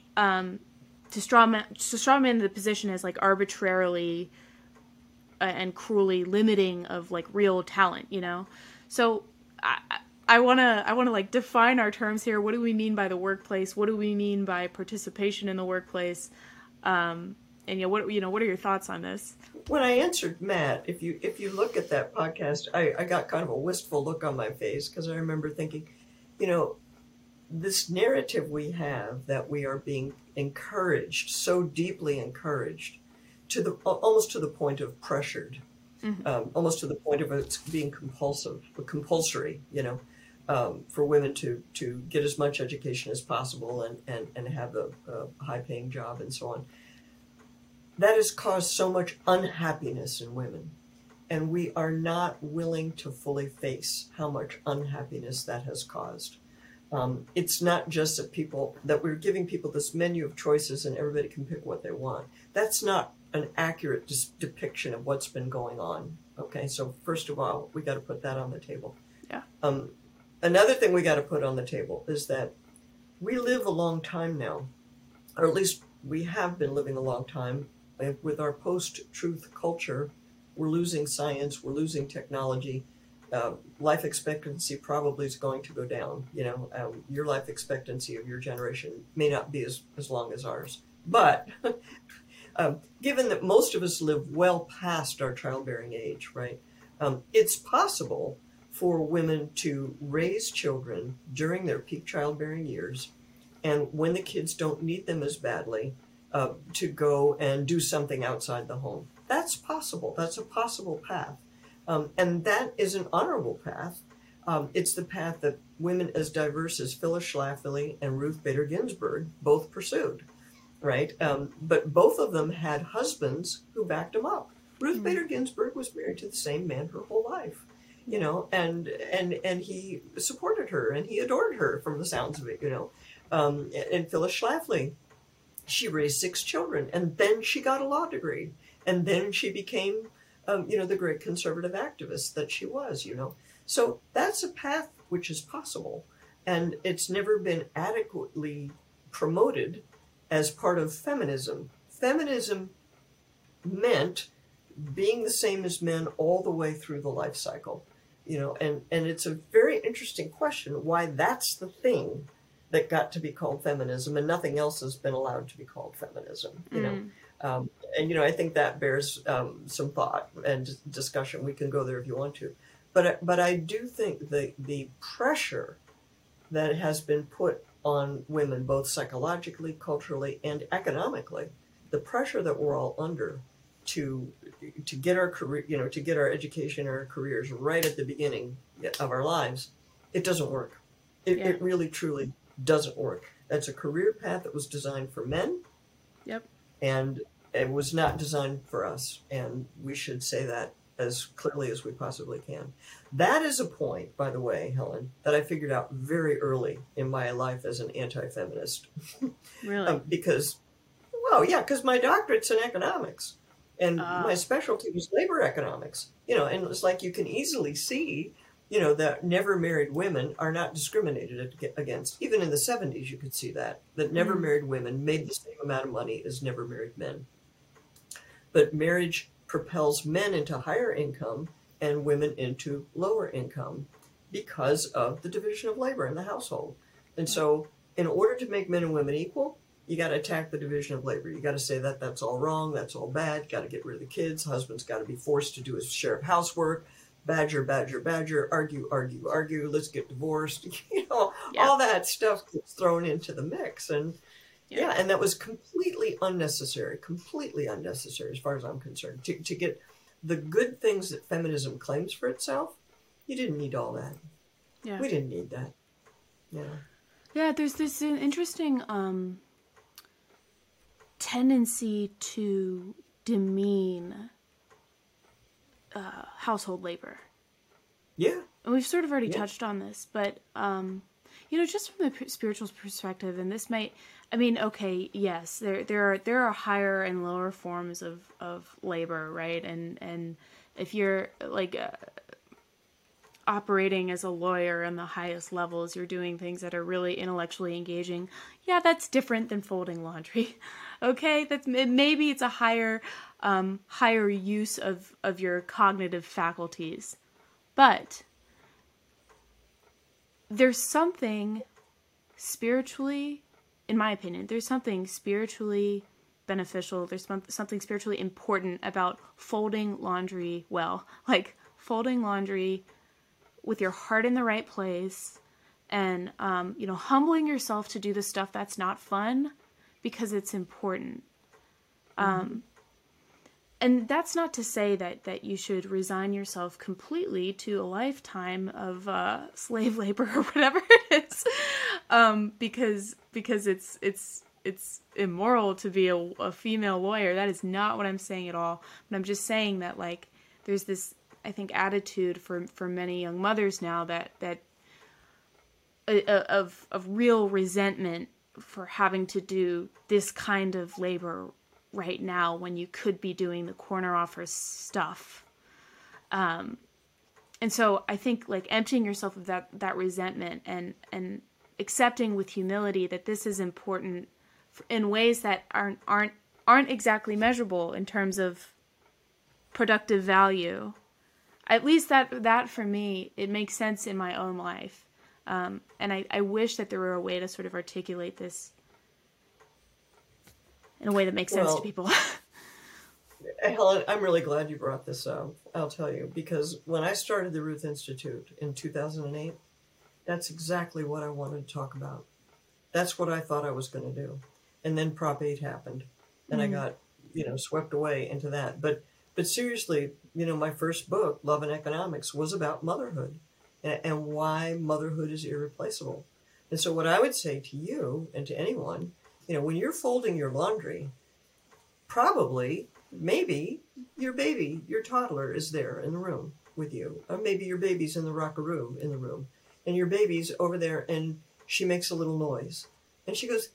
strawman the position as like arbitrarily and cruelly limiting of like real talent, So I wanna like define our terms here. What do we mean by the workplace? What do we mean by participation in the workplace? And what are your thoughts on this? When I answered Matt, if you look at that podcast, I got kind of a wistful look on my face because I remember thinking, this narrative we have that we are being encouraged, so deeply encouraged, almost to the point of pressured, almost to the point of it's being compulsory, for women to get as much education as possible and have a high-paying job and so on. That has caused so much unhappiness in women, and we are not willing to fully face how much unhappiness that has caused. It's not just that we're giving people this menu of choices and everybody can pick what they want. That's not an accurate depiction of what's been going on. Okay, so first of all, we got to put that on the table. Yeah. Another thing we got to put on the table is that we live a long time now, or at least we have been living a long time. With our post-truth culture, we're losing science, we're losing technology. Life expectancy probably is going to go down. Your life expectancy of your generation may not be as long as ours. But given that most of us live well past our childbearing age, right, it's possible for women to raise children during their peak childbearing years, and when the kids don't need them as badly, to go and do something outside the home. That's possible. That's a possible path. And that is an honorable path. It's the path that women as diverse as Phyllis Schlafly and Ruth Bader Ginsburg both pursued, right? But both of them had husbands who backed them up. Ruth Bader Ginsburg was married to the same man her whole life, and he supported her and he adored her from the sounds of it, And Phyllis Schlafly, she raised 6 children, and then she got a law degree, and then she became the great conservative activist that she was, So that's a path which is possible, and it's never been adequately promoted as part of feminism. Feminism meant being the same as men all the way through the life cycle, and it's a very interesting question why that's the thing that got to be called feminism and nothing else has been allowed to be called feminism, I think that bears some thought and discussion. We can go there if you want to. But I do think the pressure that has been put on women, both psychologically, culturally, and economically, the pressure that we're all under to get our career, to get our education, our careers right at the beginning of our lives, it doesn't work. It really, truly doesn't work. That's a career path that was designed for men. Yep. And it was not designed for us. And we should say that as clearly as we possibly can. That is a point, by the way, Helen, that I figured out very early in my life as an anti-feminist. Really? Because my doctorate's in economics. And my specialty was labor economics. And it's like you can easily see that never married women are not discriminated against. Even in the 70s, you could see that never married women made the same amount of money as never married men. But marriage propels men into higher income and women into lower income because of the division of labor in the household. And so in order to make men and women equal, you got to attack the division of labor. You got to say that that's all wrong, that's all bad, got to get rid of the kids, husband's got to be forced to do his share of housework, badger, argue, let's get divorced, all that stuff gets thrown into the mix. And and that was completely unnecessary as far as I'm concerned. To get the good things that feminism claims for itself, you didn't need all that. Yeah. We didn't need that. Yeah, there's this interesting tendency to demean household labor. Yeah. And we've sort of already touched on this, but, just from the spiritual perspective, and this might, yes, there are higher and lower forms of labor, right? And if you're operating as a lawyer on the highest levels, you're doing things that are really intellectually engaging. Yeah, that's different than folding laundry. Okay, maybe it's a higher use of your cognitive faculties, but there's something spiritually, in my opinion, there's something spiritually beneficial. There's something spiritually important about folding laundry well. Like folding laundry with your heart in the right place and, humbling yourself to do the stuff that's not fun because it's important. And that's not to say that you should resign yourself completely to a lifetime of slave labor or whatever it is, because it's immoral to be a female lawyer. That is not what I'm saying at all. But I'm just saying that, like, there's this, I think, attitude for many young mothers now that of real resentment for having to do this kind of labor right now when you could be doing the corner office stuff. And so I think, like, emptying yourself of that resentment and accepting with humility that this is important in ways that aren't exactly measurable in terms of productive value. At least that for me, it makes sense in my own life. And I wish that there were a way to sort of articulate this in a way that makes sense to people. Helen, I'm really glad you brought this up. I'll tell you, because when I started the Ruth Institute in 2008, that's exactly what I wanted to talk about. That's what I thought I was going to do. And then Prop 8 happened, and I got, swept away into that. But seriously, my first book, Love and Economics, was about motherhood and why motherhood is irreplaceable. And so what I would say to you and to anyone, when you're folding your laundry, probably, maybe your baby, your toddler is there in the room with you. Or maybe your baby's in the rockaroo in the room. And your baby's over there and she makes a little noise. And she goes,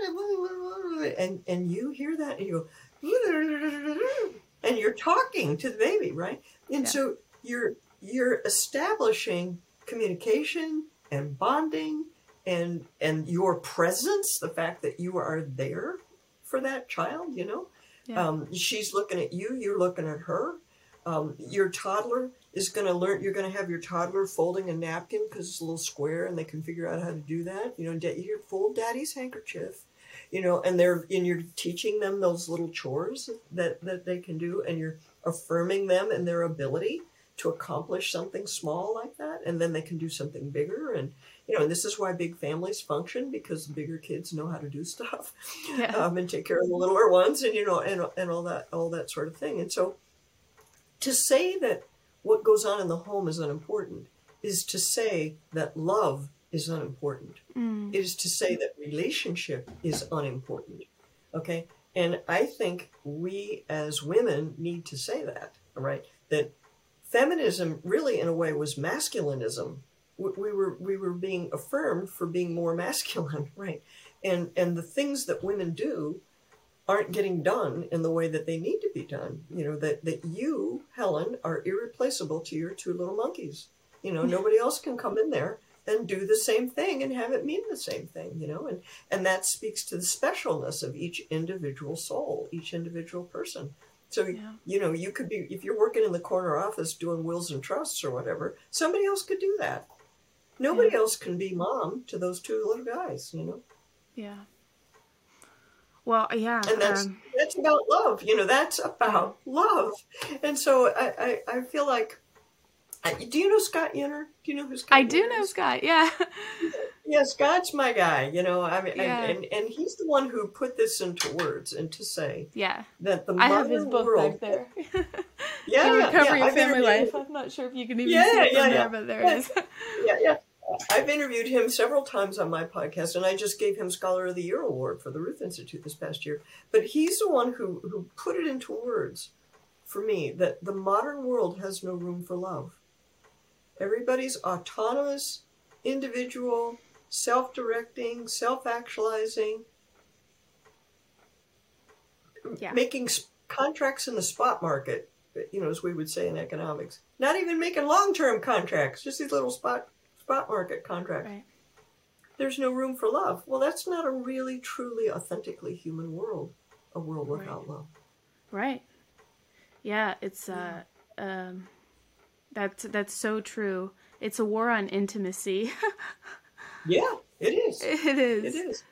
and you hear that and you go, and you're talking to the baby, right? And so you're establishing communication and bonding and your presence, the fact that you are there for that child, she's looking at you, you're looking at her. Your toddler is going to learn, you're going to have your toddler folding a napkin because it's a little square and they can figure out how to do that. You fold daddy's handkerchief, and you're teaching them those little chores that they can do, and you're affirming them in their ability to accomplish something small like that. And then they can do something bigger. And, and this is why big families function, because the bigger kids know how to do stuff and take care of the littler ones and, and all that sort of thing. And so to say that what goes on in the home is unimportant is to say that love is unimportant. It is to say that relationship is unimportant. Okay. And I think we as women need to say that, all right? That feminism really, in a way, was masculinism. We were being affirmed for being more masculine, right? And the things that women do aren't getting done in the way that they need to be done. That you, Helen, are irreplaceable to your two little monkeys. Nobody else can come in there and do the same thing and have it mean the same thing, and that speaks to the specialness of each individual soul, each individual person. So, you could be, if you're working in the corner office doing wills and trusts or whatever, somebody else could do that. Nobody else can be mom to those two little guys, Yeah. Well, yeah. And that's about love, that's about love. And so I feel like, do you know Scott Yenner? Do you know who Scott Yenner is? I do know Scott, yeah. Yeah, Scott's my guy, and he's the one who put this into words and to say that the modern world... I have his book back there. The Recovery of Family Life. I'm not sure if you can even see it from there, but there it is. Yeah. I've interviewed him several times on my podcast, and I just gave him Scholar of the Year award for the Ruth Institute this past year. But he's the one who put it into words for me that the modern world has no room for love. Everybody's autonomous, individual, self-directing, self-actualizing, making contracts in the spot market, as we would say in economics. Not even making long-term contracts, just these little spot market contracts. Right. There's no room for love. Well, that's not a really, truly, authentically human world, a world without love. Right. Yeah, it's That's so true. It's a war on intimacy. Yeah, it is. It is. It is.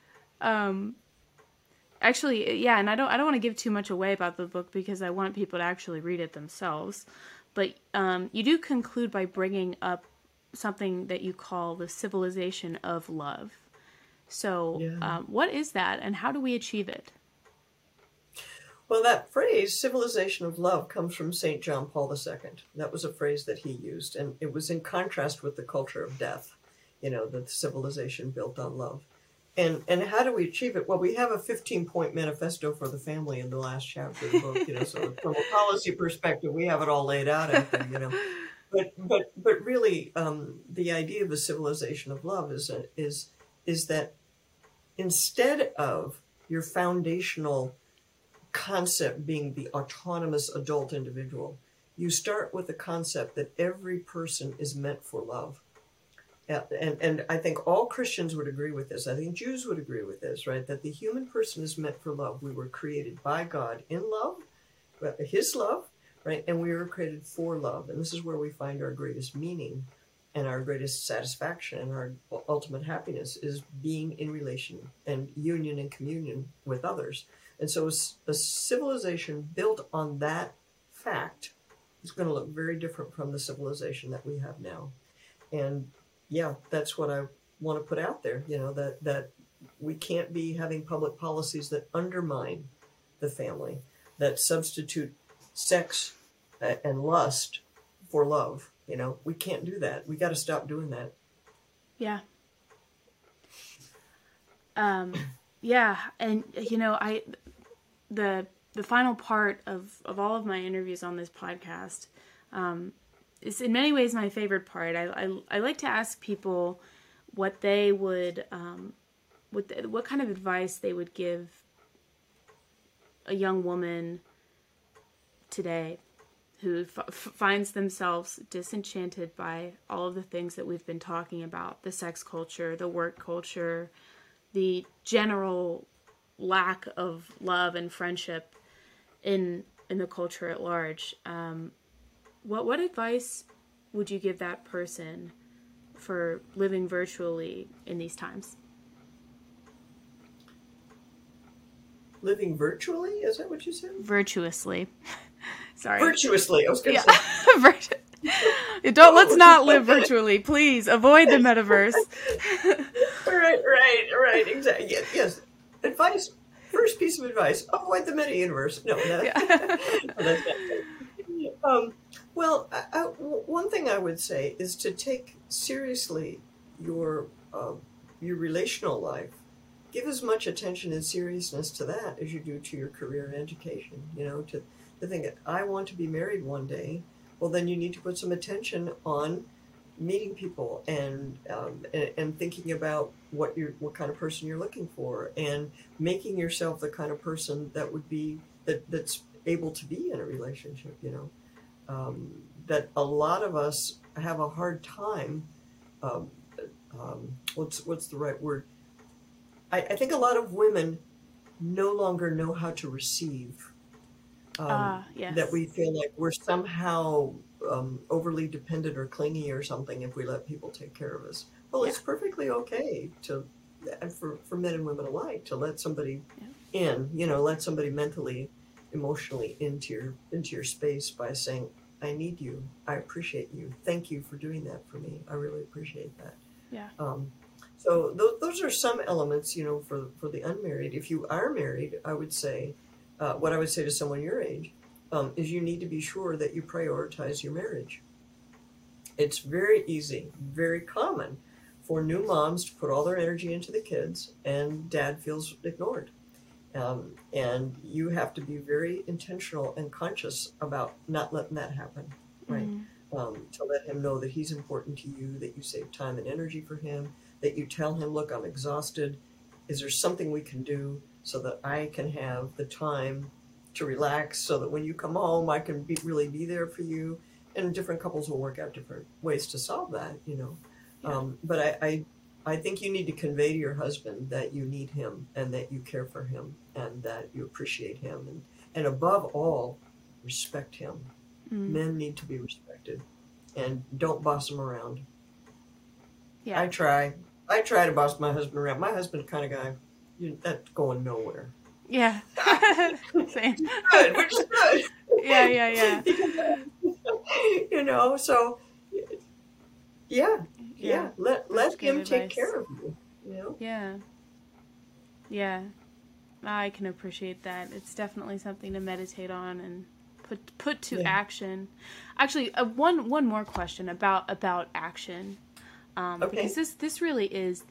Actually, yeah, and I don't want to give too much away about the book because I want people to actually read it themselves. But you do conclude by bringing up something that you call the civilization of love. So, what is that, and how do we achieve it? Well, that phrase, civilization of love, comes from St. John Paul II. That was a phrase that he used, and it was in contrast with the culture of death, the civilization built on love. And how do we achieve it? Well, we have a 15-point manifesto for the family in the last chapter of the book, so from a policy perspective, we have it all laid out out there, But really, the idea of a civilization of love is that instead of your foundational concept being the autonomous adult individual, you start with the concept that every person is meant for love. And I think all Christians would agree with this. I think Jews would agree with this, right? That the human person is meant for love. We were created by God in love, his love, right? And we were created for love. And this is where we find our greatest meaning and our greatest satisfaction and our ultimate happiness is being in relation and union and communion with others. And so a civilization built on that fact is going to look very different from the civilization that we have now. And yeah, that's what I want to put out there, that we can't be having public policies that undermine the family, that substitute sex and lust for love. We can't do that. We got to stop doing that. Yeah. Yeah. And, the final part of all of my interviews on this podcast, is in many ways my favorite part. I like to ask people what they would, what kind of advice they would give a young woman today who finds themselves disenchanted by all of the things that we've been talking about, the sex culture, the work culture, the general lack of love and friendship in the culture at large. What advice would you give that person for living virtually in these times? Living virtually? Is that what you said? Virtuously. Sorry. Virtuously. I was going to say. Let's not live virtually. Please avoid the metaverse. Right. Exactly. Yes. Advice. First piece of advice: avoid the meta universe. No, that's not. Well, one thing I would say is to take seriously your relational life. Give as much attention and seriousness to that as you do to your career and education. To think that I want to be married one day. Well, then you need to put some attention on meeting people and thinking about what kind of person you're looking for, and making yourself the kind of person that would be that's able to be in a relationship. That a lot of us have a hard time. What's the right word? I think a lot of women no longer know how to receive. Yes. That we feel like we're somehow overly dependent or clingy or something if we let people take care of us. Well, It's perfectly okay for men and women alike to let somebody in, let somebody mentally, emotionally into your space by saying, I need you. I appreciate you. Thank you for doing that for me. I really appreciate that. Yeah. So those are some elements, for the unmarried. If you are married, I would say, what I would say to someone your age is you need to be sure that you prioritize your marriage. It's very easy, very common for new moms to put all their energy into the kids and dad feels ignored. And you have to be very intentional and conscious about not letting that happen, right? To let him know that he's important to you, that you save time and energy for him, that you tell him, look, I'm exhausted. Is there something we can do so that I can have the time to relax, so that when you come home, I can really be there for you? And different couples will work out different ways to solve that, But I think you need to convey to your husband that you need him and that you care for him and that you appreciate him. And above all, respect him. Men need to be respected. and don't boss them around. Yeah. I try to boss my husband around. My husband's the kind of guy, that's going nowhere. Yeah. Same. Good, which is good. Yeah. So yeah. Let him take care of you. Yeah. I can appreciate that. It's definitely something to meditate on and put to action. Actually, one more question about action, because this really is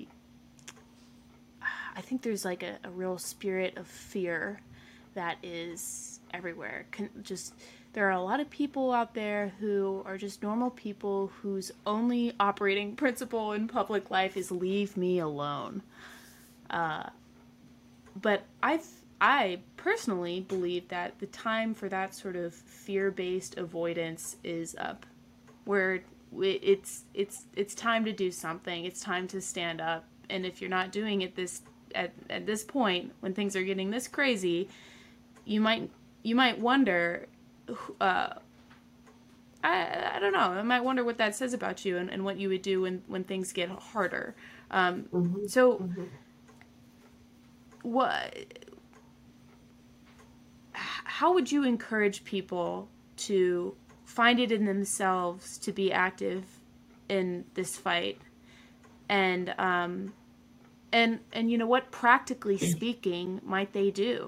I think there's like a real spirit of fear that is everywhere. There are a lot of people out there who are just normal people whose only operating principle in public life is leave me alone. But I personally believe that the time for that sort of fear-based avoidance is up, where it's time to do something. It's time to stand up. And if you're not doing it at this point, when things are getting this crazy, you might wonder. I don't know. I might wonder what that says about you and what you would do when things get harder. How would you encourage people to find it in themselves to be active in this fight? And what, practically speaking, might they do?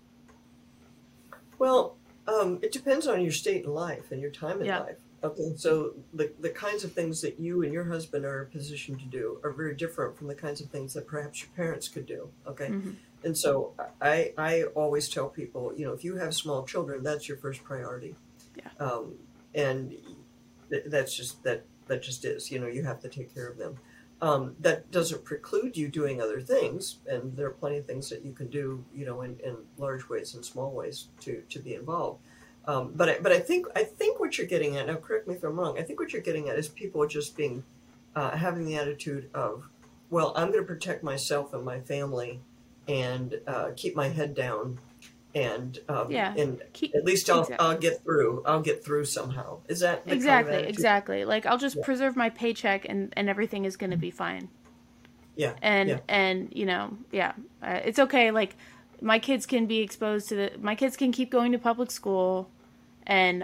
Well, it depends on your state in life and your time in life. Okay, so the kinds of things that you and your husband are positioned to do are very different from the kinds of things that perhaps your parents could do. Okay, and so I always tell people, if you have small children, that's your first priority. Yeah. And that's just that just is. You have to take care of them. That doesn't preclude you doing other things, and there are plenty of things that you can do, in large ways and small ways to be involved. But I think what you're getting at, now correct me if I'm wrong, I think what you're getting at is people just being having the attitude of, well, I'm going to protect myself and my family and keep my head down, and at least I'll get through. I'll get through somehow. Is that the exactly kind of exactly? Like, I'll just preserve my paycheck and everything is going to be fine. Yeah. And it's okay. Like, my kids can be exposed to my kids can keep going to public school, and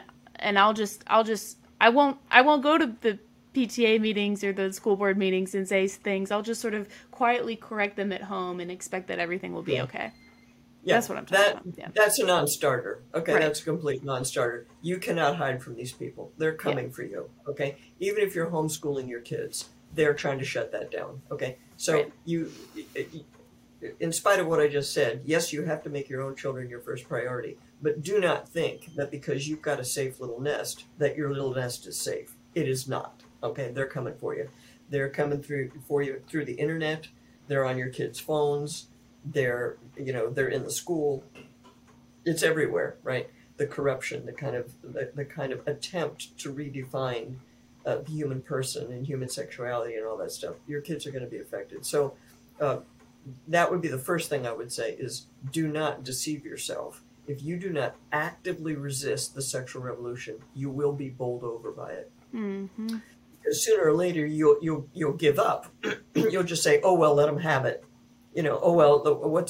I won't go to the PTA meetings or the school board meetings and say things. I'll just sort of quietly correct them at home and expect that everything will be okay. Yeah, that's what I'm talking about. Yeah. That's a non-starter. Okay, right. That's a complete non-starter. You cannot hide from these people. They're coming for you. Okay, even if you're homeschooling your kids, they're trying to shut that down. Okay, so you, in spite of what I just said, yes, you have to make your own children your first priority, but do not think that because you've got a safe little nest that your little nest is safe. It is not. Okay, they're coming for you. They're coming for you through the internet. They're on your kids' phones. They're in the school. It's everywhere, right? The corruption, the kind of attempt to redefine the human person and human sexuality and all that stuff. Your kids are going to be affected. So that would be the first thing I would say is do not deceive yourself. If you do not actively resist the sexual revolution, you will be bowled over by it. Mm-hmm. Because sooner or later you'll give up. You'll just say, "Oh well, let them have it." Oh well,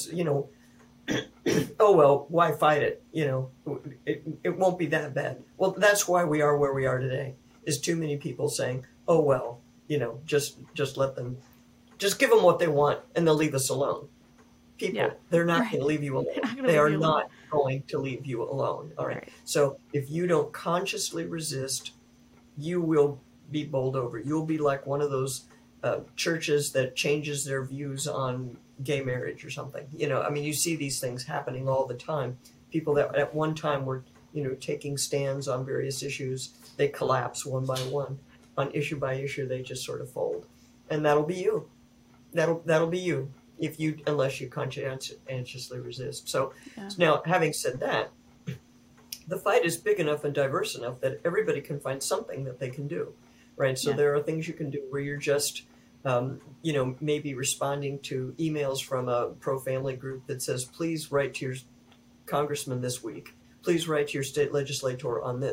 oh well, why fight it? It won't be that bad. Well, that's why we are where we are today. Is too many people saying, "Oh well, just let them, just give them what they want, and they'll leave us alone." People, they're not going to leave you alone. They are not going to leave you alone. All right. So if you don't consciously resist, you will be bowled over. You'll be like one of those churches that changes their views on gay marriage or something. You see these things happening all the time. People that at one time were, taking stands on various issues, they collapse one by one. On issue by issue, they just sort of fold. And that'll be you. That'll be you unless you conscientiously resist. So now, having said that, the fight is big enough and diverse enough that everybody can find something that they can do, right? So there are things you can do where you're just, maybe responding to emails from a pro-family group that says, please write to your congressman this week. Please write to your state legislator on this.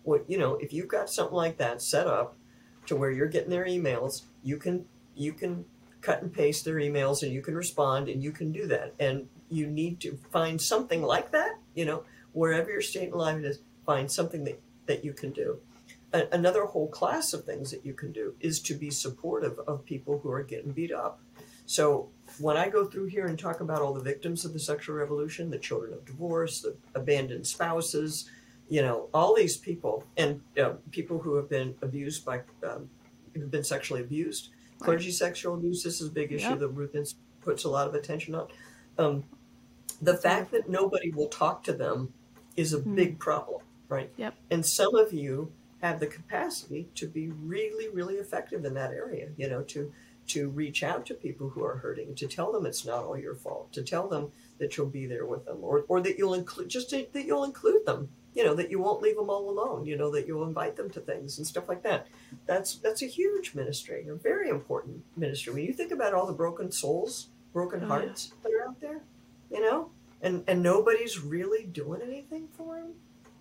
what, if you've got something like that set up to where you're getting their emails, you can cut and paste their emails and you can respond and you can do that. And you need to find something like that, wherever your state and life is, find something that you can do. Another whole class of things that you can do is to be supportive of people who are getting beat up. So when I go through here and talk about all the victims of the sexual revolution, the children of divorce, the abandoned spouses, all these people, and people who have been abused who've been sexually abused, clergy sexual abuse, this is a big issue that Ruth Institute puts a lot of attention on. The fact that nobody will talk to them is a big problem, right? Yep. And some of you have the capacity to be really, really effective in that area, to reach out to people who are hurting, to tell them it's not all your fault, to tell them that you'll be there with them, or that you'll include, that you'll include them, that you won't leave them all alone, that you'll invite them to things and stuff like that. That's a huge ministry, a very important ministry. When you think about all the broken souls, broken hearts that are out there, and nobody's really doing anything for them.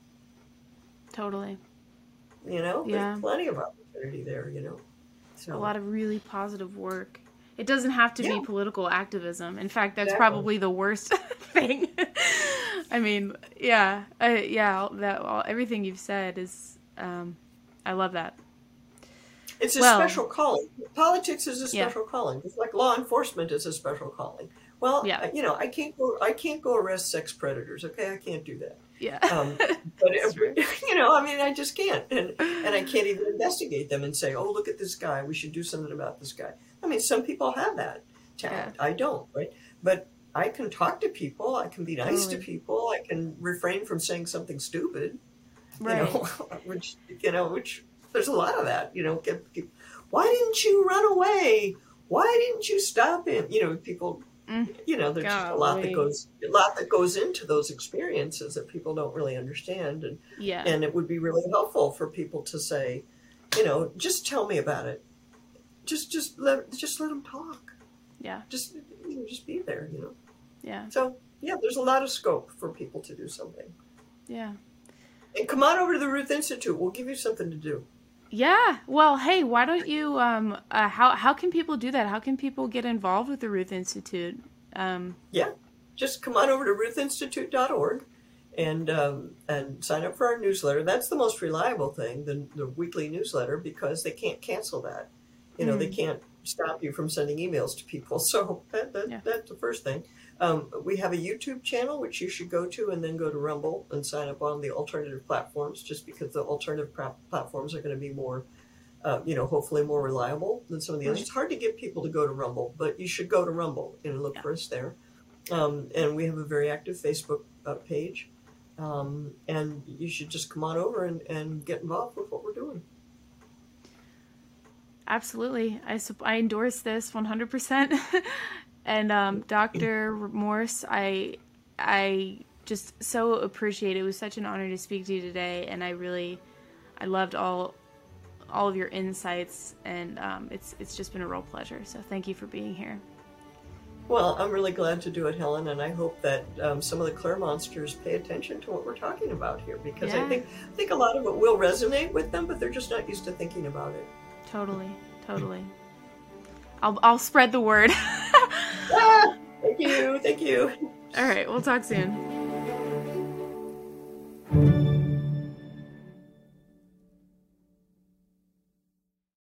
Totally. There's plenty of opportunity there, So. A lot of really positive work. It doesn't have to be political activism. In fact, that's probably the worst thing. I mean, everything you've said is, I love that. It's a special calling. Politics is a special calling. It's like law enforcement is a special calling. Well, I can't go arrest sex predators. Okay, I can't do that. Yeah. But I just can't, and I can't even investigate them and say, oh, look at this guy, we should do something about this guy. I mean, some people have that talent. I don't, right? But I can talk to people. I can be nice to people. I can refrain from saying something stupid. Right. Which there's a lot of that. Why didn't you run away? Why didn't you stop him? People. There's just a lot that goes into those experiences that people don't really understand, and it would be really helpful for people to say, just tell me about it. Just let them talk. Yeah. Just be there. Yeah. So there's a lot of scope for people to do something. Yeah. And come on over to the Ruth Institute. We'll give you something to do. Yeah. Well, hey, why don't you, how can people do that? How can people get involved with the Ruth Institute? Just come on over to ruthinstitute.org and sign up for our newsletter. That's the most reliable thing, the weekly newsletter, because they can't cancel that. They can't stop you from sending emails to people. So that's the first thing. We have a YouTube channel, which you should go to, and then go to Rumble and sign up on the alternative platforms, just because the alternative platforms are going to be more, hopefully more reliable than some of the others. It's hard to get people to go to Rumble, but you should go to Rumble and look for us there. And we have a very active Facebook page. And you should just come on over and get involved with what we're doing. Absolutely. I endorse this 100%. And Dr. Morse, I just so appreciate it. It was such an honor to speak to you today, and I loved all of your insights, and it's just been a real pleasure. So thank you for being here. Well, I'm really glad to do it, Helen, and I hope that some of the Claremonsters pay attention to what we're talking about here, because I think a lot of it will resonate with them, but they're just not used to thinking about it. Totally. I'll spread the word. Thank you. All right, we'll talk soon.